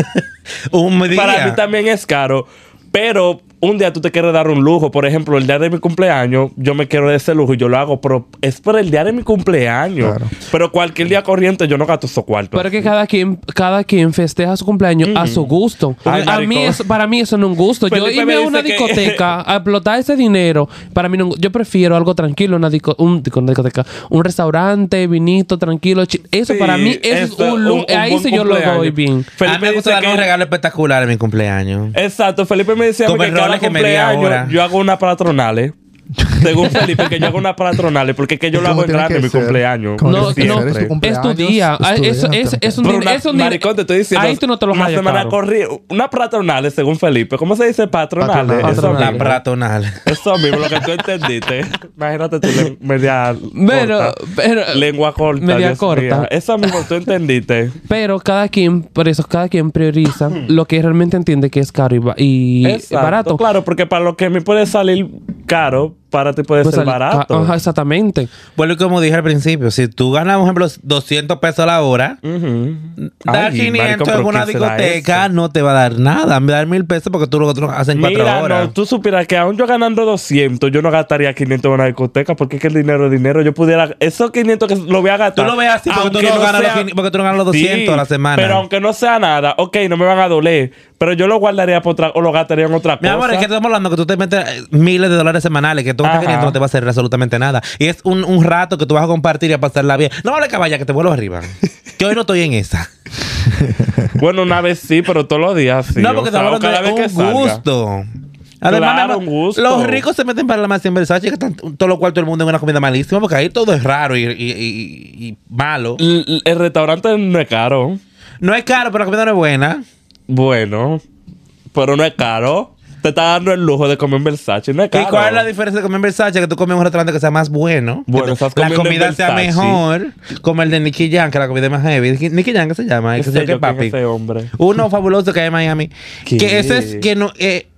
Speaker 2: Un día.
Speaker 3: Para mí también es caro. Pero un día tú te quieres dar un lujo. Por ejemplo, el día de mi cumpleaños, yo me quiero dar ese lujo y yo lo hago, pero es por el día de mi cumpleaños.
Speaker 4: Claro.
Speaker 3: Pero cualquier día corriente yo no gasto esos cuartos.
Speaker 1: Pero es que cada quien, cada quien festeja su cumpleaños a su gusto.
Speaker 3: Ay,
Speaker 1: a mí
Speaker 3: maricón.
Speaker 1: eso, para mí eso no es un gusto. Yo
Speaker 3: Felipe
Speaker 1: irme
Speaker 3: me
Speaker 1: a una
Speaker 3: dice que-
Speaker 1: discoteca a explotar ese dinero, para mí no, yo prefiero algo tranquilo, una, disco- un, digo, una discoteca, un restaurante, vinito, tranquilo. chi- Eso
Speaker 3: Sí,
Speaker 1: para mí eso es
Speaker 3: eso,
Speaker 1: un, lu-
Speaker 3: un- un
Speaker 1: ahí
Speaker 3: buen
Speaker 1: sí yo lo
Speaker 3: cumpleaños.
Speaker 1: doy bien.
Speaker 2: A mí
Speaker 3: Felipe
Speaker 2: me gusta
Speaker 3: dice
Speaker 2: darme un
Speaker 3: que-
Speaker 2: regalo espectacular en mi cumpleaños.
Speaker 3: Exacto, Felipe me decía a mí
Speaker 2: Como
Speaker 3: que
Speaker 2: el
Speaker 3: cada
Speaker 2: roles que media
Speaker 3: cumpleaños
Speaker 2: hora.
Speaker 3: yo hago una patronales. Según Felipe, que yo hago una patronales porque es que yo lo
Speaker 4: ¿Cómo
Speaker 3: hago en
Speaker 4: tiene
Speaker 3: grande
Speaker 4: que
Speaker 3: en mi
Speaker 4: ser?
Speaker 3: cumpleaños.
Speaker 4: ¿Cómo
Speaker 1: No,
Speaker 4: tiene que
Speaker 1: no,
Speaker 4: ser? Es tu
Speaker 1: es tu
Speaker 4: cumpleaños,
Speaker 1: día.
Speaker 4: es
Speaker 1: Ah,
Speaker 4: tu
Speaker 1: eso-
Speaker 4: día,
Speaker 1: es-
Speaker 4: te-
Speaker 1: es un
Speaker 3: Pero
Speaker 1: din-
Speaker 3: una,
Speaker 1: es un din-
Speaker 3: maricón, te estoy diciendo.
Speaker 1: Ahí tú no te lo
Speaker 3: Una
Speaker 1: hallas
Speaker 3: semana
Speaker 1: caro.
Speaker 3: corrida. Una patronales, según Felipe. ¿Cómo se dice patronales?
Speaker 4: Patronales.
Speaker 3: Eso
Speaker 1: Patronales.
Speaker 2: La
Speaker 3: mismo.
Speaker 2: pratonal.
Speaker 3: Eso mismo, lo que tú entendiste. Imagínate tú, len- media
Speaker 1: Pero,
Speaker 3: corta.
Speaker 1: pero,
Speaker 3: Lengua corta.
Speaker 1: media
Speaker 3: Dios
Speaker 1: corta.
Speaker 3: mío. Eso mismo tú entendiste.
Speaker 1: pero cada quien, por eso cada quien prioriza lo que realmente entiende que es caro y, ba- y
Speaker 3: Exacto,
Speaker 1: barato.
Speaker 3: Claro, porque para lo que a mí puede salir caro, para ti puede
Speaker 1: Pues
Speaker 3: ser
Speaker 1: al-
Speaker 3: barato.
Speaker 1: Ajá, exactamente.
Speaker 2: Bueno, y como dije al principio, si tú ganas, por ejemplo, doscientos pesos a la hora,
Speaker 3: Ujú.
Speaker 2: dar
Speaker 3: Ay,
Speaker 2: quinientos
Speaker 3: maricón,
Speaker 2: en
Speaker 3: pero
Speaker 2: una
Speaker 3: ¿qué será
Speaker 2: discoteca
Speaker 3: eso?
Speaker 2: no te va a dar nada. Me dar mil pesos porque tú lo otro haces en cuatro
Speaker 3: Mira,
Speaker 2: horas.
Speaker 3: no, tú supieras que aún yo ganando doscientos, yo no gastaría quinientos en una discoteca porque es que el dinero es dinero. Yo pudiera, esos quinientos que lo voy a gastar.
Speaker 2: Tú lo ves así porque tú,
Speaker 3: aunque
Speaker 2: no ganas
Speaker 3: sea-
Speaker 2: los, quin- porque tú no ganas los doscientos
Speaker 3: Sí,
Speaker 2: a la semana.
Speaker 3: Pero aunque no sea nada, ok, no me van a doler. Pero yo lo guardaría por otra, o lo gastaría en otra
Speaker 2: Mi
Speaker 3: cosa.
Speaker 2: amor, es que estamos hablando que tú te metes eh, miles de dólares semanales, que tú
Speaker 3: Ajá.
Speaker 2: quinientos no te va a hacer absolutamente nada. Y es un, un rato que tú vas a compartir y a pasarla bien. No vale caballa, que te vuelvo arriba. Que hoy no estoy en esa.
Speaker 3: Bueno, una vez sí, pero todos los días sí.
Speaker 2: no,
Speaker 3: O
Speaker 2: porque
Speaker 3: sea,
Speaker 2: estamos
Speaker 3: o cada
Speaker 2: hablando
Speaker 3: vez
Speaker 2: de
Speaker 3: que
Speaker 2: un
Speaker 3: salga.
Speaker 2: gusto. Además,
Speaker 3: Claro,
Speaker 2: mi amor,
Speaker 3: un gusto.
Speaker 2: los ricos se meten para la más en Versace, que están todos los cuartos del mundo en una comida malísima, porque ahí todo es raro y, y- y- y malo.
Speaker 3: L- l- el restaurante no es caro.
Speaker 2: No es caro, pero la comida no es buena.
Speaker 3: Bueno, pero no es caro. Te está dando el lujo de comer en Versace. No es caro.
Speaker 2: ¿Y cuál es la diferencia de comer en Versace? Que tú comes en un restaurante que sea más bueno.
Speaker 3: Bueno,
Speaker 2: que
Speaker 3: estás
Speaker 2: la
Speaker 3: comiendo en
Speaker 2: comida sea
Speaker 3: Versace.
Speaker 2: mejor. Como el de Nicky Jam, que la comida es más heavy. Nicky Jam, ¿qué se llama?
Speaker 3: ¿Qué
Speaker 2: ¿Qué
Speaker 3: sé
Speaker 2: sé
Speaker 3: yo
Speaker 2: qué,
Speaker 3: quién
Speaker 2: papi?
Speaker 3: es ese hombre?
Speaker 2: Uno fabuloso que hay en Miami.
Speaker 3: ¿Qué?
Speaker 2: Que ese es que no... eh,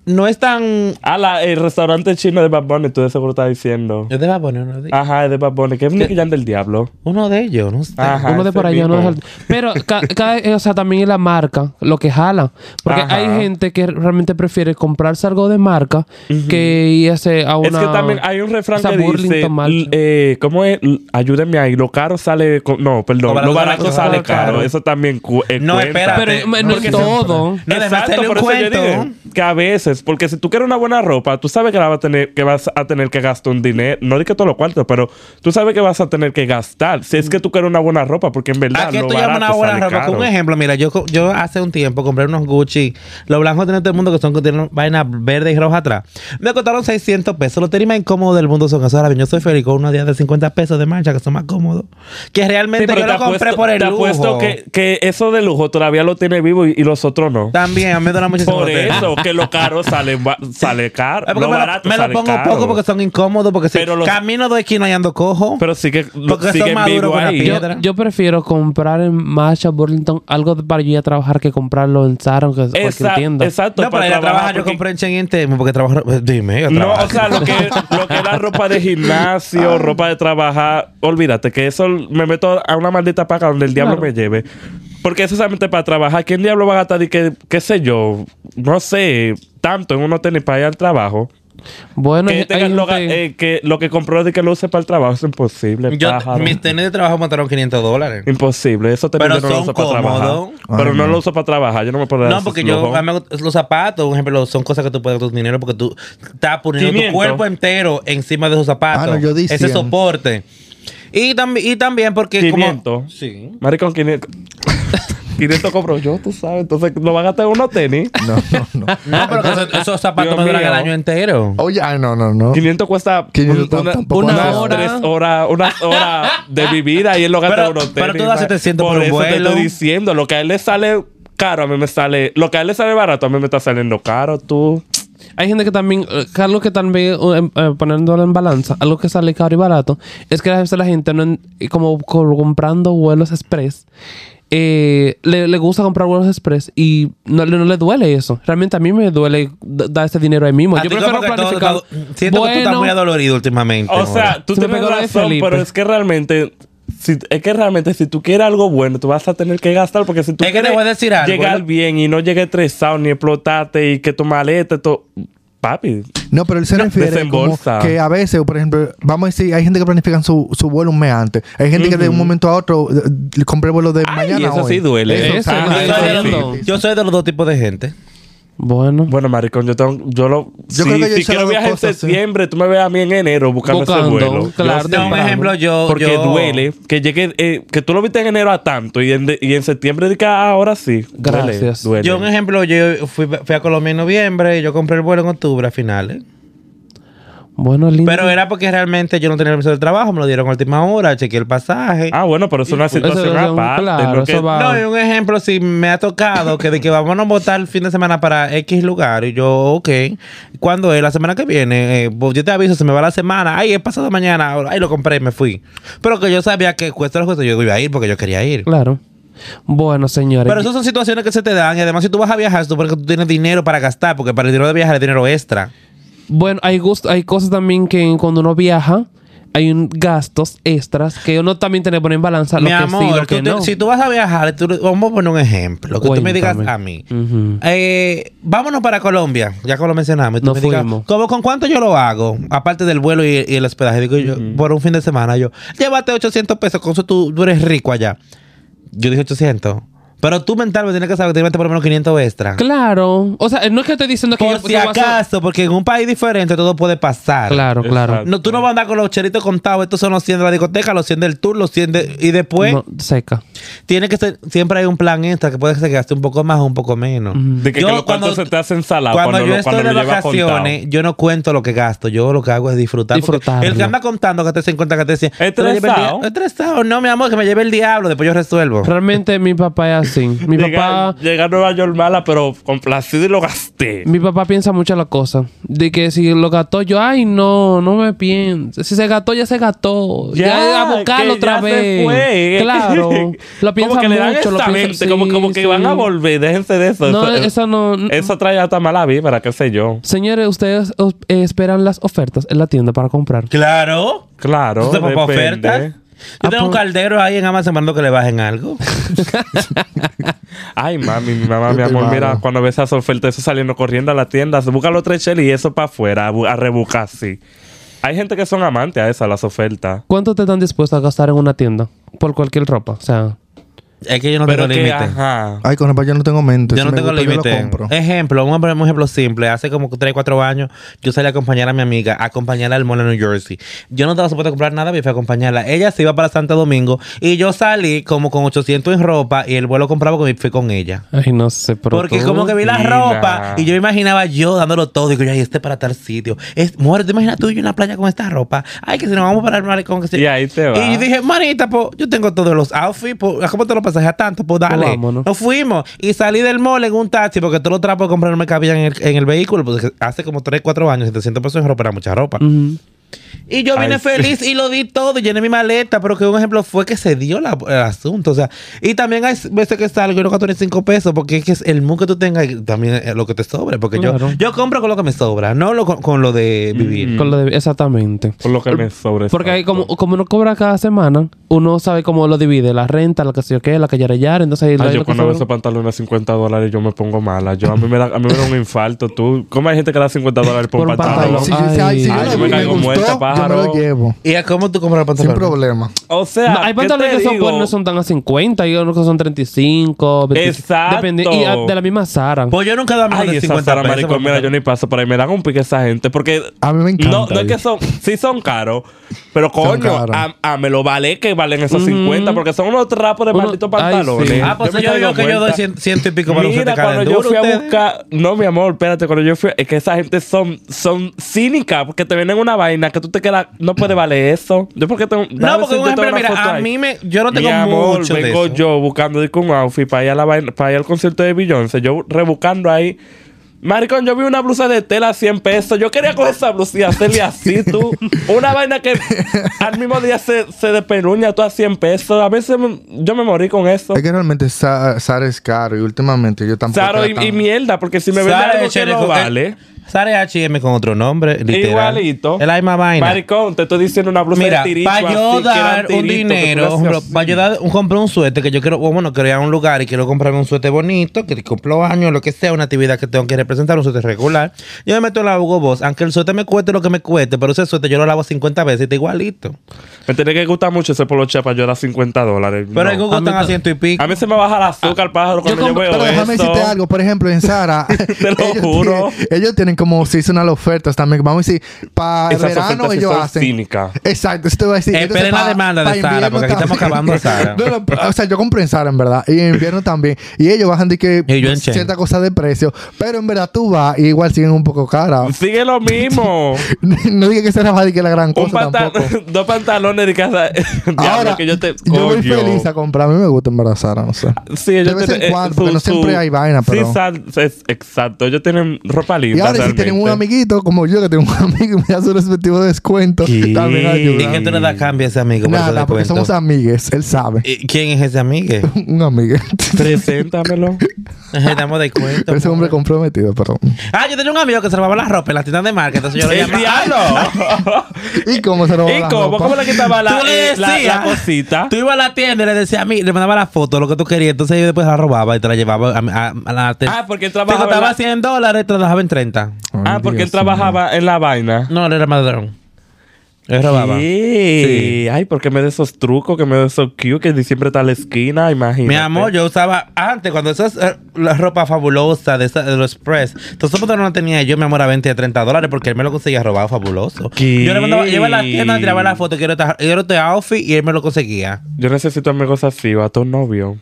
Speaker 2: no es tan...
Speaker 3: Ah, la, el restaurante chino de Bad Bunny, tú de seguro estás diciendo.
Speaker 2: Es de Bad Bunny, uno de ellos.
Speaker 3: Ajá, es de Bad Bunny, que es Nicky Jam del diablo.
Speaker 2: Uno de ellos, no sé.
Speaker 3: Ajá,
Speaker 1: Uno de por
Speaker 3: ese
Speaker 1: allá, uno de
Speaker 3: mismo.
Speaker 1: Pero, ca- cada, o sea, también es la marca, lo que jala. Porque
Speaker 3: Ajá.
Speaker 1: hay gente que realmente prefiere comprarse algo de marca que irse a una...
Speaker 3: Es que también hay un refrán
Speaker 1: esa
Speaker 3: que dice,
Speaker 1: Burlington March.
Speaker 3: l- eh, ¿cómo es? L- Ayúdenme ahí, lo caro sale... co- No, perdón,
Speaker 2: Lo
Speaker 3: lo
Speaker 2: barato
Speaker 3: barato
Speaker 2: sale
Speaker 3: sale caro.
Speaker 2: caro.
Speaker 3: Eso también cu eh,
Speaker 2: No,
Speaker 3: cuenta.
Speaker 2: espérate.
Speaker 1: Pero no,
Speaker 2: No,
Speaker 1: no
Speaker 2: porque
Speaker 1: es
Speaker 2: se-
Speaker 1: todo.
Speaker 2: No, déjame
Speaker 3: Exacto,
Speaker 2: hacerle un
Speaker 3: por eso yo
Speaker 2: cuento.
Speaker 3: digo que a veces, porque si tú quieres una buena ropa, tú sabes que la vas a tener, que vas a tener que gastar un dinero, no di que todos los cuartos, pero tú sabes que vas a tener que gastar. Si es que tú quieres una buena ropa, porque en verdad
Speaker 2: ¿A qué
Speaker 3: lo
Speaker 2: tú llamas
Speaker 3: barato
Speaker 2: una buena
Speaker 3: sale
Speaker 2: ropa?
Speaker 3: caro.
Speaker 2: Con un ejemplo, mira, yo, co- yo hace un tiempo compré unos Gucci, los blancos de todo el mundo que son que tienen vaina verde y roja atrás. Me costaron seiscientos pesos. Los tenis más incómodos del mundo son esos. Ahora bien, yo soy feliz con unos días de cincuenta pesos de marcha que son más cómodos. Que
Speaker 3: Sí,
Speaker 2: realmente
Speaker 3: pero
Speaker 2: yo
Speaker 3: te
Speaker 2: lo compré
Speaker 3: apuesto-
Speaker 2: por el
Speaker 3: te
Speaker 2: lujo.
Speaker 3: apuesto que, que eso de lujo todavía lo tiene vivo y, y los otros no.
Speaker 2: También, a mí me da muchísimo
Speaker 3: Por
Speaker 2: los tenis.
Speaker 3: eso que lo caro sale, ba- sale caro.
Speaker 2: Es porque
Speaker 3: Lo
Speaker 2: me, lo,
Speaker 3: barato
Speaker 2: me lo
Speaker 3: sale
Speaker 2: pongo
Speaker 3: caro.
Speaker 2: poco porque son incómodos, porque si
Speaker 3: Pero los-
Speaker 2: camino dos esquinas y ando cojo.
Speaker 3: Pero sí que lo
Speaker 2: Porque son
Speaker 3: siguen
Speaker 2: más duros
Speaker 3: vivo
Speaker 2: que una
Speaker 3: ahí.
Speaker 2: piedra.
Speaker 1: Yo, yo prefiero comprar en Masha, Burlington, algo para ir a trabajar que comprarlo en Zara o que cualquier
Speaker 3: Esa-
Speaker 1: tienda.
Speaker 3: Exacto.
Speaker 2: no, para ir a trabajar yo
Speaker 3: porque-
Speaker 2: compré en Shein Temu porque trabajo... Dime, yo
Speaker 3: No,
Speaker 2: trabajo.
Speaker 3: o sea, lo que, lo que era ropa de gimnasio, ropa de trabajar, olvídate que eso me meto a una maldita paga donde el diablo
Speaker 1: Claro.
Speaker 3: me lleve. Porque eso es solamente para trabajar. ¿Quién diablo va a gastar y que, qué sé yo, no sé, tanto en unos tenis para ir al trabajo?
Speaker 1: Bueno,
Speaker 3: Que,
Speaker 1: hay
Speaker 3: tenga- lo, ga-
Speaker 1: gente-
Speaker 3: eh, que lo que compró de que lo use para el trabajo es imposible.
Speaker 2: Yo,
Speaker 3: pájaro.
Speaker 2: mis tenis de trabajo me costaron quinientos dólares.
Speaker 3: Imposible. Eso tenis
Speaker 2: Pero
Speaker 3: yo no lo
Speaker 2: son
Speaker 3: uso para trabajar.
Speaker 2: cómodos.
Speaker 3: Pero
Speaker 4: Ay,
Speaker 3: no
Speaker 4: no.
Speaker 3: lo uso para trabajar. Yo no me puedo dar
Speaker 2: No,
Speaker 3: esos
Speaker 2: porque yo,
Speaker 3: lujos.
Speaker 2: a mí me gustan los zapatos, por ejemplo, son cosas que tú puedes con tu dinero porque tú estás poniendo
Speaker 3: quinientos.
Speaker 2: tu cuerpo entero encima de esos zapatos.
Speaker 4: Ah, no, yo di
Speaker 2: Ese
Speaker 4: cien.
Speaker 2: soporte. Y, tambi- y también porque
Speaker 3: quinientos.
Speaker 2: como... Sí.
Speaker 3: Maricón, quinientos. quinientos compro yo, tú sabes. Entonces, ¿lo van a gastar en unos tenis?
Speaker 4: No, no, no.
Speaker 2: No, pero que esos, esos zapatos
Speaker 3: Dios
Speaker 2: me duran
Speaker 3: mío.
Speaker 2: el año entero.
Speaker 4: Oye, ay, no, no, no.
Speaker 3: quinientos cuesta
Speaker 4: quinientos
Speaker 3: una,
Speaker 4: tampoco
Speaker 3: unas
Speaker 1: nada. hora.
Speaker 3: tres horas, unas horas de vivida y él lo gasta
Speaker 2: Pero-
Speaker 3: en unos
Speaker 2: pero
Speaker 3: tenis.
Speaker 2: tú das
Speaker 3: ¿sabes?
Speaker 2: setecientos por un
Speaker 3: eso te
Speaker 2: vuelo.
Speaker 3: estoy diciendo. Lo que a él le sale caro, a mí me sale... Lo que a él le sale barato, a mí me está saliendo caro, tú.
Speaker 1: Hay gente que también, eh, que algo que también, eh, em- eh, poniéndolo en balanza, algo que sale caro y barato, es que a veces la gente, no en- y como co- comprando vuelos express, eh, le, le gusta comprar vuelos express y no, le- no le duele eso. Realmente a mí me duele d- dar ese dinero ahí mismo.
Speaker 2: A
Speaker 1: Yo
Speaker 2: ti
Speaker 1: prefiero
Speaker 2: como que todo-
Speaker 1: planificar.
Speaker 2: todo- siento que tú estás muy adolorido últimamente.
Speaker 3: O
Speaker 2: ahora.
Speaker 3: sea, tú
Speaker 1: Se me
Speaker 3: tienes
Speaker 1: pegó la de
Speaker 3: razón,
Speaker 1: Felipe.
Speaker 3: pero es que realmente... Si, es que realmente si tú quieres algo bueno, tú vas a tener que gastar porque si tú
Speaker 2: Es que te
Speaker 3: quieres
Speaker 2: voy a decir algo,
Speaker 3: llegar
Speaker 2: ¿no?
Speaker 3: bien y no llegues estresado ni explotarte y que tu maleta, todo... Papi,
Speaker 4: No, pero él se
Speaker 3: No,
Speaker 4: refiere como
Speaker 3: desembolsa.
Speaker 4: que a veces, por ejemplo, vamos a decir, hay gente que planifican su, su vuelo un mes antes. Hay gente que de un momento a otro eh, le compra el vuelo de
Speaker 3: Ay,
Speaker 4: mañana.
Speaker 3: eso
Speaker 4: hoy.
Speaker 3: sí duele.
Speaker 4: Eso,
Speaker 1: Eso
Speaker 4: ajá,
Speaker 1: es lo que
Speaker 2: yo,
Speaker 1: estoy
Speaker 2: soy de
Speaker 1: diciendo.
Speaker 2: los, yo soy de los dos tipos de gente.
Speaker 1: Bueno,
Speaker 3: bueno, maricón, yo tengo, yo lo,
Speaker 4: Yo
Speaker 3: si,
Speaker 4: creo que yo
Speaker 3: si
Speaker 4: hice
Speaker 3: quiero
Speaker 4: las dos
Speaker 3: viajar en
Speaker 4: cosas, sí.
Speaker 3: septiembre, tú me ves a mí en enero buscando,
Speaker 1: Buscando,
Speaker 3: ese vuelo.
Speaker 1: claro,
Speaker 3: Yo
Speaker 2: No, por
Speaker 1: temprano.
Speaker 2: ejemplo, yo...
Speaker 3: Porque
Speaker 2: yo-
Speaker 3: duele que llegue, eh, que tú lo viste en enero a tanto y en, de- y en septiembre digas, ah, ahora sí. Duele,
Speaker 1: Gracias.
Speaker 3: duele.
Speaker 2: Yo, un ejemplo, yo fui, fui a Colombia en noviembre y yo compré el vuelo en octubre a finales.
Speaker 1: bueno, lindo.
Speaker 2: Pero era porque realmente yo no tenía permiso de trabajo, me lo dieron a última hora, chequeé el pasaje.
Speaker 3: Ah, bueno, pero es una situación
Speaker 1: Eso es un-
Speaker 3: aparte.
Speaker 1: claro,
Speaker 3: no que-
Speaker 1: eso va-
Speaker 2: No, y un ejemplo, si me ha tocado que de que vámonos a votar el fin de semana para X lugar, y yo, ok, ¿cuándo es? La semana que viene, eh, pues yo te aviso, se me va la semana, ay, es pasado mañana, ay, lo compré y me fui. Pero que yo sabía que cuesta lo que cuesta, yo iba a ir porque yo quería ir.
Speaker 1: Claro. Bueno, señores.
Speaker 2: Pero esas son situaciones que se te dan, y además si tú vas a viajar, tú porque tú tienes dinero para gastar, porque para el dinero de viajar es dinero extra.
Speaker 1: Bueno, hay, gust- hay cosas también que cuando uno viaja, hay un gastos extras que uno también tiene que poner en balanza lo
Speaker 2: Mi
Speaker 1: que
Speaker 2: amor,
Speaker 1: sí, lo
Speaker 2: tú
Speaker 1: que
Speaker 2: te-
Speaker 1: no.
Speaker 2: si tú vas a viajar, tú- vamos a poner un ejemplo, que tú me digas
Speaker 1: Cuéntame.
Speaker 2: a mí.
Speaker 1: Ujú.
Speaker 2: Eh, vámonos para Colombia, ya que lo mencionamos. y tú
Speaker 1: Nos
Speaker 2: me digas,
Speaker 1: fuimos.
Speaker 2: ¿cómo, ¿con cuánto yo lo hago? Aparte del vuelo y, y el hospedaje. Digo yo, por un fin de semana, yo, llévate ochocientos pesos, con eso tú, tú eres rico allá. Yo dije ochocientos. Pero tú mentalmente tienes que saber que tienes que por lo menos quinientos extra.
Speaker 1: Claro. O sea, no es que estoy diciendo que
Speaker 2: Por
Speaker 1: yo-
Speaker 2: si
Speaker 1: yo voy a hacer-
Speaker 2: acaso, porque en un país diferente todo puede pasar.
Speaker 1: Claro, claro.
Speaker 3: Exacto.
Speaker 2: No, tú no vas a andar con los chelitos contados. Estos son los cien de la discoteca, los cien del tour, los cien de... Y después,
Speaker 1: No, seca.
Speaker 2: tiene que ser... Siempre hay un plan extra que puede ser que gaste un poco más o un poco menos.
Speaker 3: De que,
Speaker 2: Yo
Speaker 3: que los
Speaker 2: cuando-
Speaker 3: cuartos se te hacen salados
Speaker 2: Cuando,
Speaker 3: cuando,
Speaker 2: yo
Speaker 3: lo-
Speaker 2: estoy
Speaker 3: cuando
Speaker 2: de
Speaker 3: lo llevas
Speaker 2: vacaciones,
Speaker 3: contado.
Speaker 2: yo no cuento lo que gasto. Yo lo que hago es disfrutar. porque
Speaker 1: Disfrutarlo.
Speaker 2: El que anda contando que te cincuenta, que te cien.
Speaker 3: ¿Estresado?
Speaker 2: Estresado. No, mi amor, que me lleve el diablo. Después yo resuelvo.
Speaker 1: Realmente mi papá es así. Mi
Speaker 3: Llegué,
Speaker 1: papá...
Speaker 3: llegué a Nueva York mala, pero complacido y lo gasté.
Speaker 1: Mi papá piensa mucho la cosa. De que si lo gastó yo, ay, no, no me pienso. Si se gastó, ya se gastó. Ya,
Speaker 3: Ya,
Speaker 1: a buscarlo
Speaker 3: que
Speaker 1: otra
Speaker 3: ya se
Speaker 1: vez.
Speaker 3: fue.
Speaker 1: Claro. Lo piensa
Speaker 3: como que le dan
Speaker 1: mucho. Lo
Speaker 3: esta
Speaker 1: piensa,
Speaker 3: mente, como,
Speaker 1: sí,
Speaker 3: como que
Speaker 1: sí.
Speaker 3: van a volver. Déjense de eso.
Speaker 1: No,
Speaker 3: eso,
Speaker 1: eso no...
Speaker 3: eso trae hasta mala vibra, qué sé yo.
Speaker 1: Señores, ¿ustedes os- eh, esperan las ofertas en la tienda para comprar?
Speaker 2: Claro.
Speaker 3: Claro,
Speaker 2: ¿Tú te pones
Speaker 3: depende.
Speaker 2: ofertas? Yo
Speaker 1: Ah,
Speaker 2: tengo un
Speaker 1: pues-
Speaker 2: caldero ahí en Amazon mandando que le bajen algo.
Speaker 3: Ay, mami, mi mamá,
Speaker 4: Yo
Speaker 3: mi
Speaker 4: estoy
Speaker 3: amor, mira,
Speaker 4: malo.
Speaker 3: cuando ves esas ofertas, eso saliendo corriendo a la tienda, se busca los tres cheles y eso para afuera, a, bu- a rebuscar así. Hay gente que son amantes a esas, las ofertas.
Speaker 1: ¿Cuánto te están dispuestos a gastar en una tienda? Por cualquier ropa. O sea...
Speaker 2: Es que yo no
Speaker 3: Pero
Speaker 2: tengo
Speaker 3: que,
Speaker 2: límite.
Speaker 3: ajá.
Speaker 4: Ay, con el yo no tengo mente.
Speaker 2: Yo
Speaker 4: Si
Speaker 2: no
Speaker 4: me
Speaker 2: tengo
Speaker 4: gusta, yo lo
Speaker 2: límite.
Speaker 4: compro.
Speaker 2: Ejemplo, un, un ejemplo simple. Hace como tres, cuatro años, yo salí a acompañar a mi amiga, a acompañarla al mall en New Jersey. Yo no estaba supuesto a comprar nada, me fui a acompañarla. Ella se iba para Santo Domingo y yo salí como con ochocientos en ropa y el vuelo compraba porque fui con ella.
Speaker 1: Ay, no sé, pero
Speaker 2: Porque
Speaker 1: tú-
Speaker 2: como que vi la
Speaker 3: Tina.
Speaker 2: ropa y yo me imaginaba yo dándolo todo. Digo, ay, este para tal sitio. Es, mujer, ¿te imaginas tú y yo en la playa con esta ropa? Ay, que si nos vamos para el maricón. Que si...
Speaker 3: Y ahí te va.
Speaker 2: Y yo dije, manita, pues yo tengo todos los outfits. Pues, ¿cómo te lo pasajes a tanto? Pues dale.
Speaker 1: Pues vámonos.
Speaker 2: Nos fuimos. Y salí del mall en un taxi porque todos los trapos que compré no me cabían en el, en el vehículo. Porque hace como tres, cuatro años, setecientos pesos en ropa era mucha ropa.
Speaker 1: Ujú.
Speaker 2: Y yo vine
Speaker 3: Ay, sí.
Speaker 2: feliz y lo di todo, llené mi maleta, pero que un ejemplo fue que se dio la- el asunto. O sea, y también hay veces que salgo y no gasto ni cinco pesos, porque es que es el mood que tú tengas y también es lo que te sobre. Porque
Speaker 1: Claro.
Speaker 2: yo, yo compro con lo que me sobra, no lo, con, con lo de vivir.
Speaker 1: Con lo de- exactamente.
Speaker 3: Por lo que me sobre.
Speaker 1: Porque hay como, como uno cobra cada semana, uno sabe cómo lo divide. La renta, la que sé yo qué, la que yare yare. Entonces ahí
Speaker 3: Ay,
Speaker 1: lo-
Speaker 3: yo
Speaker 1: lo que
Speaker 3: cuando veo
Speaker 1: sobra-
Speaker 3: esos pantalones a cincuenta dólares, yo me pongo mala. Yo, a, mí me da, a mí me da un infarto. ¿Tú? ¿Cómo hay gente que da cincuenta dólares por,
Speaker 1: Por
Speaker 3: un
Speaker 1: un
Speaker 3: pantalón?
Speaker 1: pantalón.
Speaker 4: Si yo, si, ay, si yo
Speaker 3: Ay,
Speaker 4: lo
Speaker 3: yo me
Speaker 4: vi y me
Speaker 3: caigo
Speaker 4: gustó,
Speaker 3: muerta,
Speaker 4: yo me
Speaker 3: pájaro.
Speaker 4: lo llevo.
Speaker 2: ¿Y a cómo tú compras el
Speaker 4: Sin
Speaker 2: pantalón?
Speaker 4: problema.
Speaker 3: O sea,
Speaker 1: No, hay
Speaker 3: ¿qué
Speaker 1: pantalones
Speaker 3: te
Speaker 1: que son
Speaker 3: digo?
Speaker 1: buenos, no son tan a cincuenta, hay unos que son treinta y cinco, veinticinco.
Speaker 3: Exacto.
Speaker 1: Dependi- y a- de la misma Zara.
Speaker 2: Pues yo nunca he dado más
Speaker 3: Ay,
Speaker 2: de
Speaker 3: esa
Speaker 2: cincuenta
Speaker 3: Sara
Speaker 2: pesos.
Speaker 3: maricón,
Speaker 2: por
Speaker 3: mira, yo
Speaker 2: pantalón.
Speaker 3: ni paso por ahí. Me dan un pique esa gente. Porque
Speaker 4: A mí me encanta.
Speaker 3: no, no es que son... Sí son caros. Pero
Speaker 4: Son
Speaker 3: coño,
Speaker 4: caros.
Speaker 3: a, a me lo vale que valen esos
Speaker 1: Ujú.
Speaker 3: cincuenta. Porque son unos trapos de
Speaker 1: Uno-
Speaker 3: malditos
Speaker 1: ay,
Speaker 3: pantalones.
Speaker 1: sí.
Speaker 2: Ah, pues
Speaker 3: me
Speaker 2: yo digo
Speaker 3: caigo
Speaker 2: que yo doy
Speaker 3: muerta.
Speaker 2: cien- ciento y pico para los
Speaker 3: Mira,
Speaker 2: que
Speaker 3: cuando
Speaker 2: caen
Speaker 3: yo
Speaker 2: duro
Speaker 3: fui a
Speaker 2: ustedes.
Speaker 3: buscar... No, mi amor, espérate. Cuando yo fui... Es que esa gente son, son cínicas. Porque te venden una vaina que tú te quedas... No puede valer eso. Yo porque tengo...
Speaker 2: No, porque un ejemplo, mira, a mí me... Yo no tengo
Speaker 3: Mi amor,
Speaker 2: mucho de
Speaker 3: vengo
Speaker 2: eso.
Speaker 3: yo buscando de un outfit para ir, a la vaina- para ir al concierto de Beyoncé. Yo rebuscando ahí. Maricón, yo vi una blusa de tela a cien pesos. Yo quería coger esa blusa y hacerle así, tú. Una vaina que al mismo día se, se despeluña tú a cien pesos. A veces me- yo me morí con eso.
Speaker 4: Es que realmente Sa- Sara es caro y últimamente yo tampoco.
Speaker 3: Saro y,
Speaker 4: era tan-
Speaker 3: y mierda, porque si me vende
Speaker 2: Sara
Speaker 3: algo que
Speaker 2: H&M
Speaker 3: no
Speaker 2: con-
Speaker 3: vale.
Speaker 2: eh, Sara H y M con otro nombre, literal.
Speaker 3: Igualito.
Speaker 2: Es la misma vaina.
Speaker 3: Maricón, te estoy diciendo una blusa
Speaker 2: Mira,
Speaker 3: de tirito
Speaker 2: para yo
Speaker 3: así, que eran
Speaker 2: dar un
Speaker 3: tiritos, que tú
Speaker 2: dinero,
Speaker 3: le hacías así.
Speaker 2: para yo dar un, comprar un suéter que yo quiero, o bueno, quiero ir a un lugar y quiero comprarme un suéter bonito, que cumplo años, lo que sea, una actividad que tengo que representar, un suéter regular. Yo me meto en la Hugo Boss, aunque el suéter me cueste lo que me cueste, pero ese suéter yo lo lavo cincuenta veces y está igualito.
Speaker 3: Me tiene que gustar mucho ese poloche para yo dar cincuenta dólares.
Speaker 2: Pero
Speaker 3: No.
Speaker 2: en Google
Speaker 1: A mí
Speaker 2: están a
Speaker 1: ta-
Speaker 2: ciento y pico.
Speaker 3: A mí se me baja el azúcar, pájaro, cuando yo,
Speaker 1: compro-
Speaker 3: veo
Speaker 4: Pero déjame
Speaker 3: eso.
Speaker 4: decirte algo. Por ejemplo, en Sara,
Speaker 3: Te lo
Speaker 4: ellos,
Speaker 3: juro.
Speaker 4: tienen- ellos tienen como seasonal ofertas también. Vamos a decir, para
Speaker 3: Esas
Speaker 4: verano
Speaker 3: ofertas sí
Speaker 4: ellos
Speaker 3: son
Speaker 4: hacen.
Speaker 3: cínicas.
Speaker 4: Exacto, eso te voy a decir.
Speaker 2: Esperen
Speaker 4: Entonces,
Speaker 2: la
Speaker 4: pa-
Speaker 2: demanda de
Speaker 4: pa
Speaker 2: Sara,
Speaker 4: invierno
Speaker 2: porque aquí estamos
Speaker 4: también.
Speaker 2: acabando a Sara.
Speaker 4: No, no, o sea, yo compré en Sara, en verdad. Y en invierno también. Y ellos bajan de que
Speaker 2: Y yo en Shein.
Speaker 4: cierta cosa de precio. Pero en verdad tú vas y igual siguen un poco caras.
Speaker 3: Sigue lo mismo.
Speaker 4: No digas que Sara va a decir que la gran
Speaker 3: Un
Speaker 4: cosa tampoco.
Speaker 3: pantalón, dos pantalones de casa. Diablo,
Speaker 4: Ahora,
Speaker 3: que yo te.
Speaker 4: yo voy
Speaker 3: Coño.
Speaker 4: feliz a comprar. A mí me gusta en verdad Sara, no sé.
Speaker 3: Sí, ellos
Speaker 4: de vez en
Speaker 3: tienen, eh,
Speaker 4: cuando,
Speaker 3: su-
Speaker 4: porque no
Speaker 3: su-
Speaker 4: siempre hay vaina, pero-
Speaker 3: Sí, sal- es- exacto. Ellos tienen ropa linda.
Speaker 4: Y ahora si
Speaker 3: realmente.
Speaker 4: tienen un amiguito como yo, que tengo un amigo y me da su respectivo descuento,
Speaker 3: ¿Qué?
Speaker 4: también ayuda.
Speaker 2: ¿Y que tú le das cambio a ese amigo? por ese
Speaker 4: Nada, porque
Speaker 2: descuento?
Speaker 4: somos amigues, él sabe.
Speaker 2: ¿Y ¿Quién es ese amigo?
Speaker 4: Un amigo.
Speaker 3: Preséntamelo.
Speaker 2: Damos de cuento.
Speaker 4: Ese hombre comprometido, pero.
Speaker 2: Ah, yo tenía un amigo que se robaba la ropa en la tienda de marca, entonces yo lo
Speaker 3: ¡El
Speaker 2: llamaba.
Speaker 3: diablo!
Speaker 4: ¿Y cómo se lo
Speaker 3: ¿Y cómo? ¿Cómo le quitaba la,
Speaker 2: Tú le
Speaker 3: eh, la,
Speaker 2: decías,
Speaker 3: la cosita?
Speaker 2: Tú ibas a la tienda y le decías a mí, le mandaba la foto, lo que tú querías, entonces yo después la robaba y te la llevaba a, a- a la te-
Speaker 3: Ah, porque él
Speaker 2: te
Speaker 3: trabajaba en
Speaker 2: costaba
Speaker 3: la-
Speaker 2: cien dólares, te la dejaba en treinta.
Speaker 3: Ah, porque él trabajaba en la vaina.
Speaker 2: No, él era madrón. Él robaba.
Speaker 3: Sí. Ay, porque me de esos trucos, que me de esos cute, que siempre está a la esquina, imagínate.
Speaker 2: Mi amor, yo usaba antes, cuando esa es eh, la ropa fabulosa de, esa- de los Express. Entonces, no la tenía yo, mi amor, a veinte, treinta dólares porque él me lo conseguía robado fabuloso.
Speaker 3: ¿Qué?
Speaker 2: Yo le mandaba, yo iba a la tienda, tiraba la foto, quiero esta- quiero este outfit y él me lo conseguía.
Speaker 3: Yo necesito amigos así, a tu novio.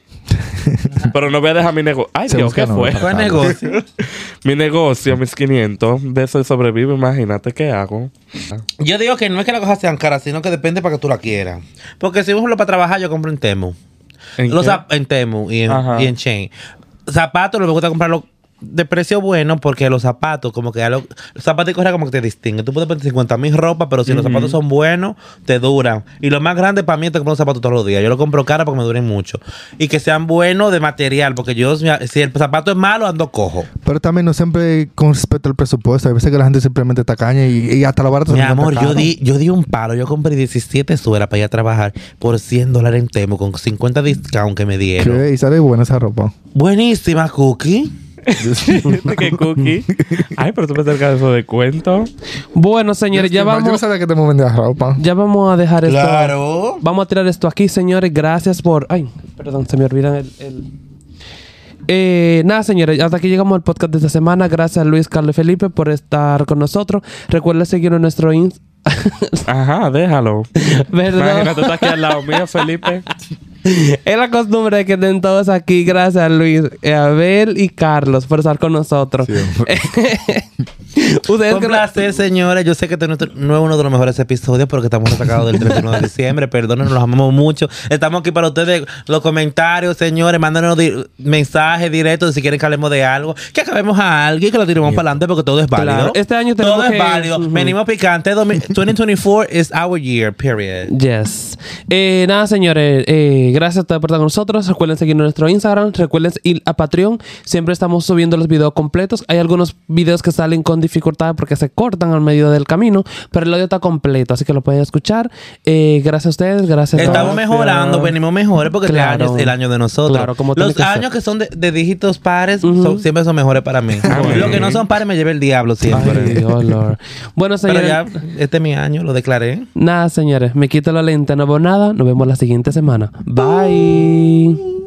Speaker 3: Pero no voy a dejar mi negocio. Ay,
Speaker 4: Se
Speaker 3: Dios,
Speaker 4: busca
Speaker 3: ¿qué
Speaker 4: novio
Speaker 3: fue?
Speaker 4: para
Speaker 2: Fue
Speaker 4: Carlos.
Speaker 2: negocio.
Speaker 3: Mi negocio, mis quinientos. De eso sobrevivo, imagínate qué hago.
Speaker 2: Yo digo que no es que las cosas sean caras, sino que depende para que tú la quieras. Porque si, por ejemplo, para trabajar, yo compro en Temu.
Speaker 3: ¿En
Speaker 2: los
Speaker 3: qué?
Speaker 2: zap- en Temu y en,
Speaker 3: Ajá.
Speaker 2: y en Chain. Zapatos, lo me gusta comprarlo de precio bueno porque los zapatos, como que ya lo- los zapatos correa como que te distinguen. Tú puedes poner cincuenta mil ropa, pero si los zapatos son buenos, te duran. Y lo más grande para mí es que compro los zapatos todos los días. Yo los compro cara porque me duren mucho. Y que sean buenos de material, porque yo, si el zapato es malo, ando cojo.
Speaker 4: Pero también no siempre con respecto al presupuesto. Hay veces que la gente simplemente está caña y, y hasta lo barato se
Speaker 2: Mi
Speaker 4: lo encuentra
Speaker 2: amor, yo
Speaker 4: caro.
Speaker 2: di, yo di un palo. Yo compré diecisiete suelas para ir a trabajar por cien dólares en Temu con cincuenta discount que me dieron.
Speaker 4: ¿Qué? Y sale buena esa ropa.
Speaker 2: Buenísima, Cookie.
Speaker 3: ¿Qué cookie? Ay, pero tú me acercas de eso de cuento.
Speaker 1: Bueno, señores, ya
Speaker 4: Yo no
Speaker 1: vamos,
Speaker 4: sabía que te vendías ropa.
Speaker 1: ya vamos a dejar esto.
Speaker 2: Claro.
Speaker 1: Vamos a tirar esto aquí, señores. Gracias por. Ay, perdón, se me olvidan el. el- Eh, nada, señores, hasta aquí llegamos al podcast de esta semana. Gracias a Luis, Carlos y Felipe por estar con nosotros. Recuerden seguirnos en nuestro Instagram.
Speaker 3: Ajá, déjalo.
Speaker 1: ¿Verdad?
Speaker 3: Imagínate, tú estás aquí al lado mío, Felipe.
Speaker 1: Es la costumbre de que estén todos aquí. Gracias a Luis, eh, Abel y Carlos por estar con nosotros. Ustedes
Speaker 2: Un
Speaker 1: que no-
Speaker 2: placer, señores. Yo sé que este no es no es uno de los mejores episodios porque estamos sacados del treinta y uno de diciembre. Perdónenos, los amamos mucho. Estamos aquí para ustedes. Los comentarios, señores. Mándanos di- mensajes directos si quieren que hablemos de algo. Que acabemos a alguien que lo tiremos para adelante porque todo es válido.
Speaker 1: Claro, este año tenemos
Speaker 2: Todo
Speaker 1: que-
Speaker 2: es válido.
Speaker 1: Ujú.
Speaker 2: Venimos picante. dos mil veinticuatro is our year, period.
Speaker 1: Yes. Eh, nada, señores. Eh, gracias a todos por estar con nosotros. Recuerden seguirnos en nuestro Instagram. Recuerden ir a Patreon. Siempre estamos subiendo los videos completos. Hay algunos videos que salen con dificultad porque se cortan al medio del camino. Pero el audio está completo, así que lo pueden escuchar. Eh, gracias a ustedes. Gracias a
Speaker 2: Estamos
Speaker 1: todos.
Speaker 2: mejorando, venimos mejores porque
Speaker 1: Claro.
Speaker 2: este año es el año de nosotros.
Speaker 1: Claro, como tiene
Speaker 2: Los
Speaker 1: que ser.
Speaker 2: años que son de, de dígitos pares
Speaker 1: Ujú.
Speaker 2: son- siempre son mejores para mí.
Speaker 3: Bueno.
Speaker 2: Los que no son pares me lleva el diablo siempre.
Speaker 1: Ay, oh, Lord. Bueno,
Speaker 2: Pero
Speaker 1: señores.
Speaker 2: ya, este es mi año, lo declaré.
Speaker 1: Nada, señores. Me quito la lente, no veo nada. Nos vemos la siguiente semana. Bye.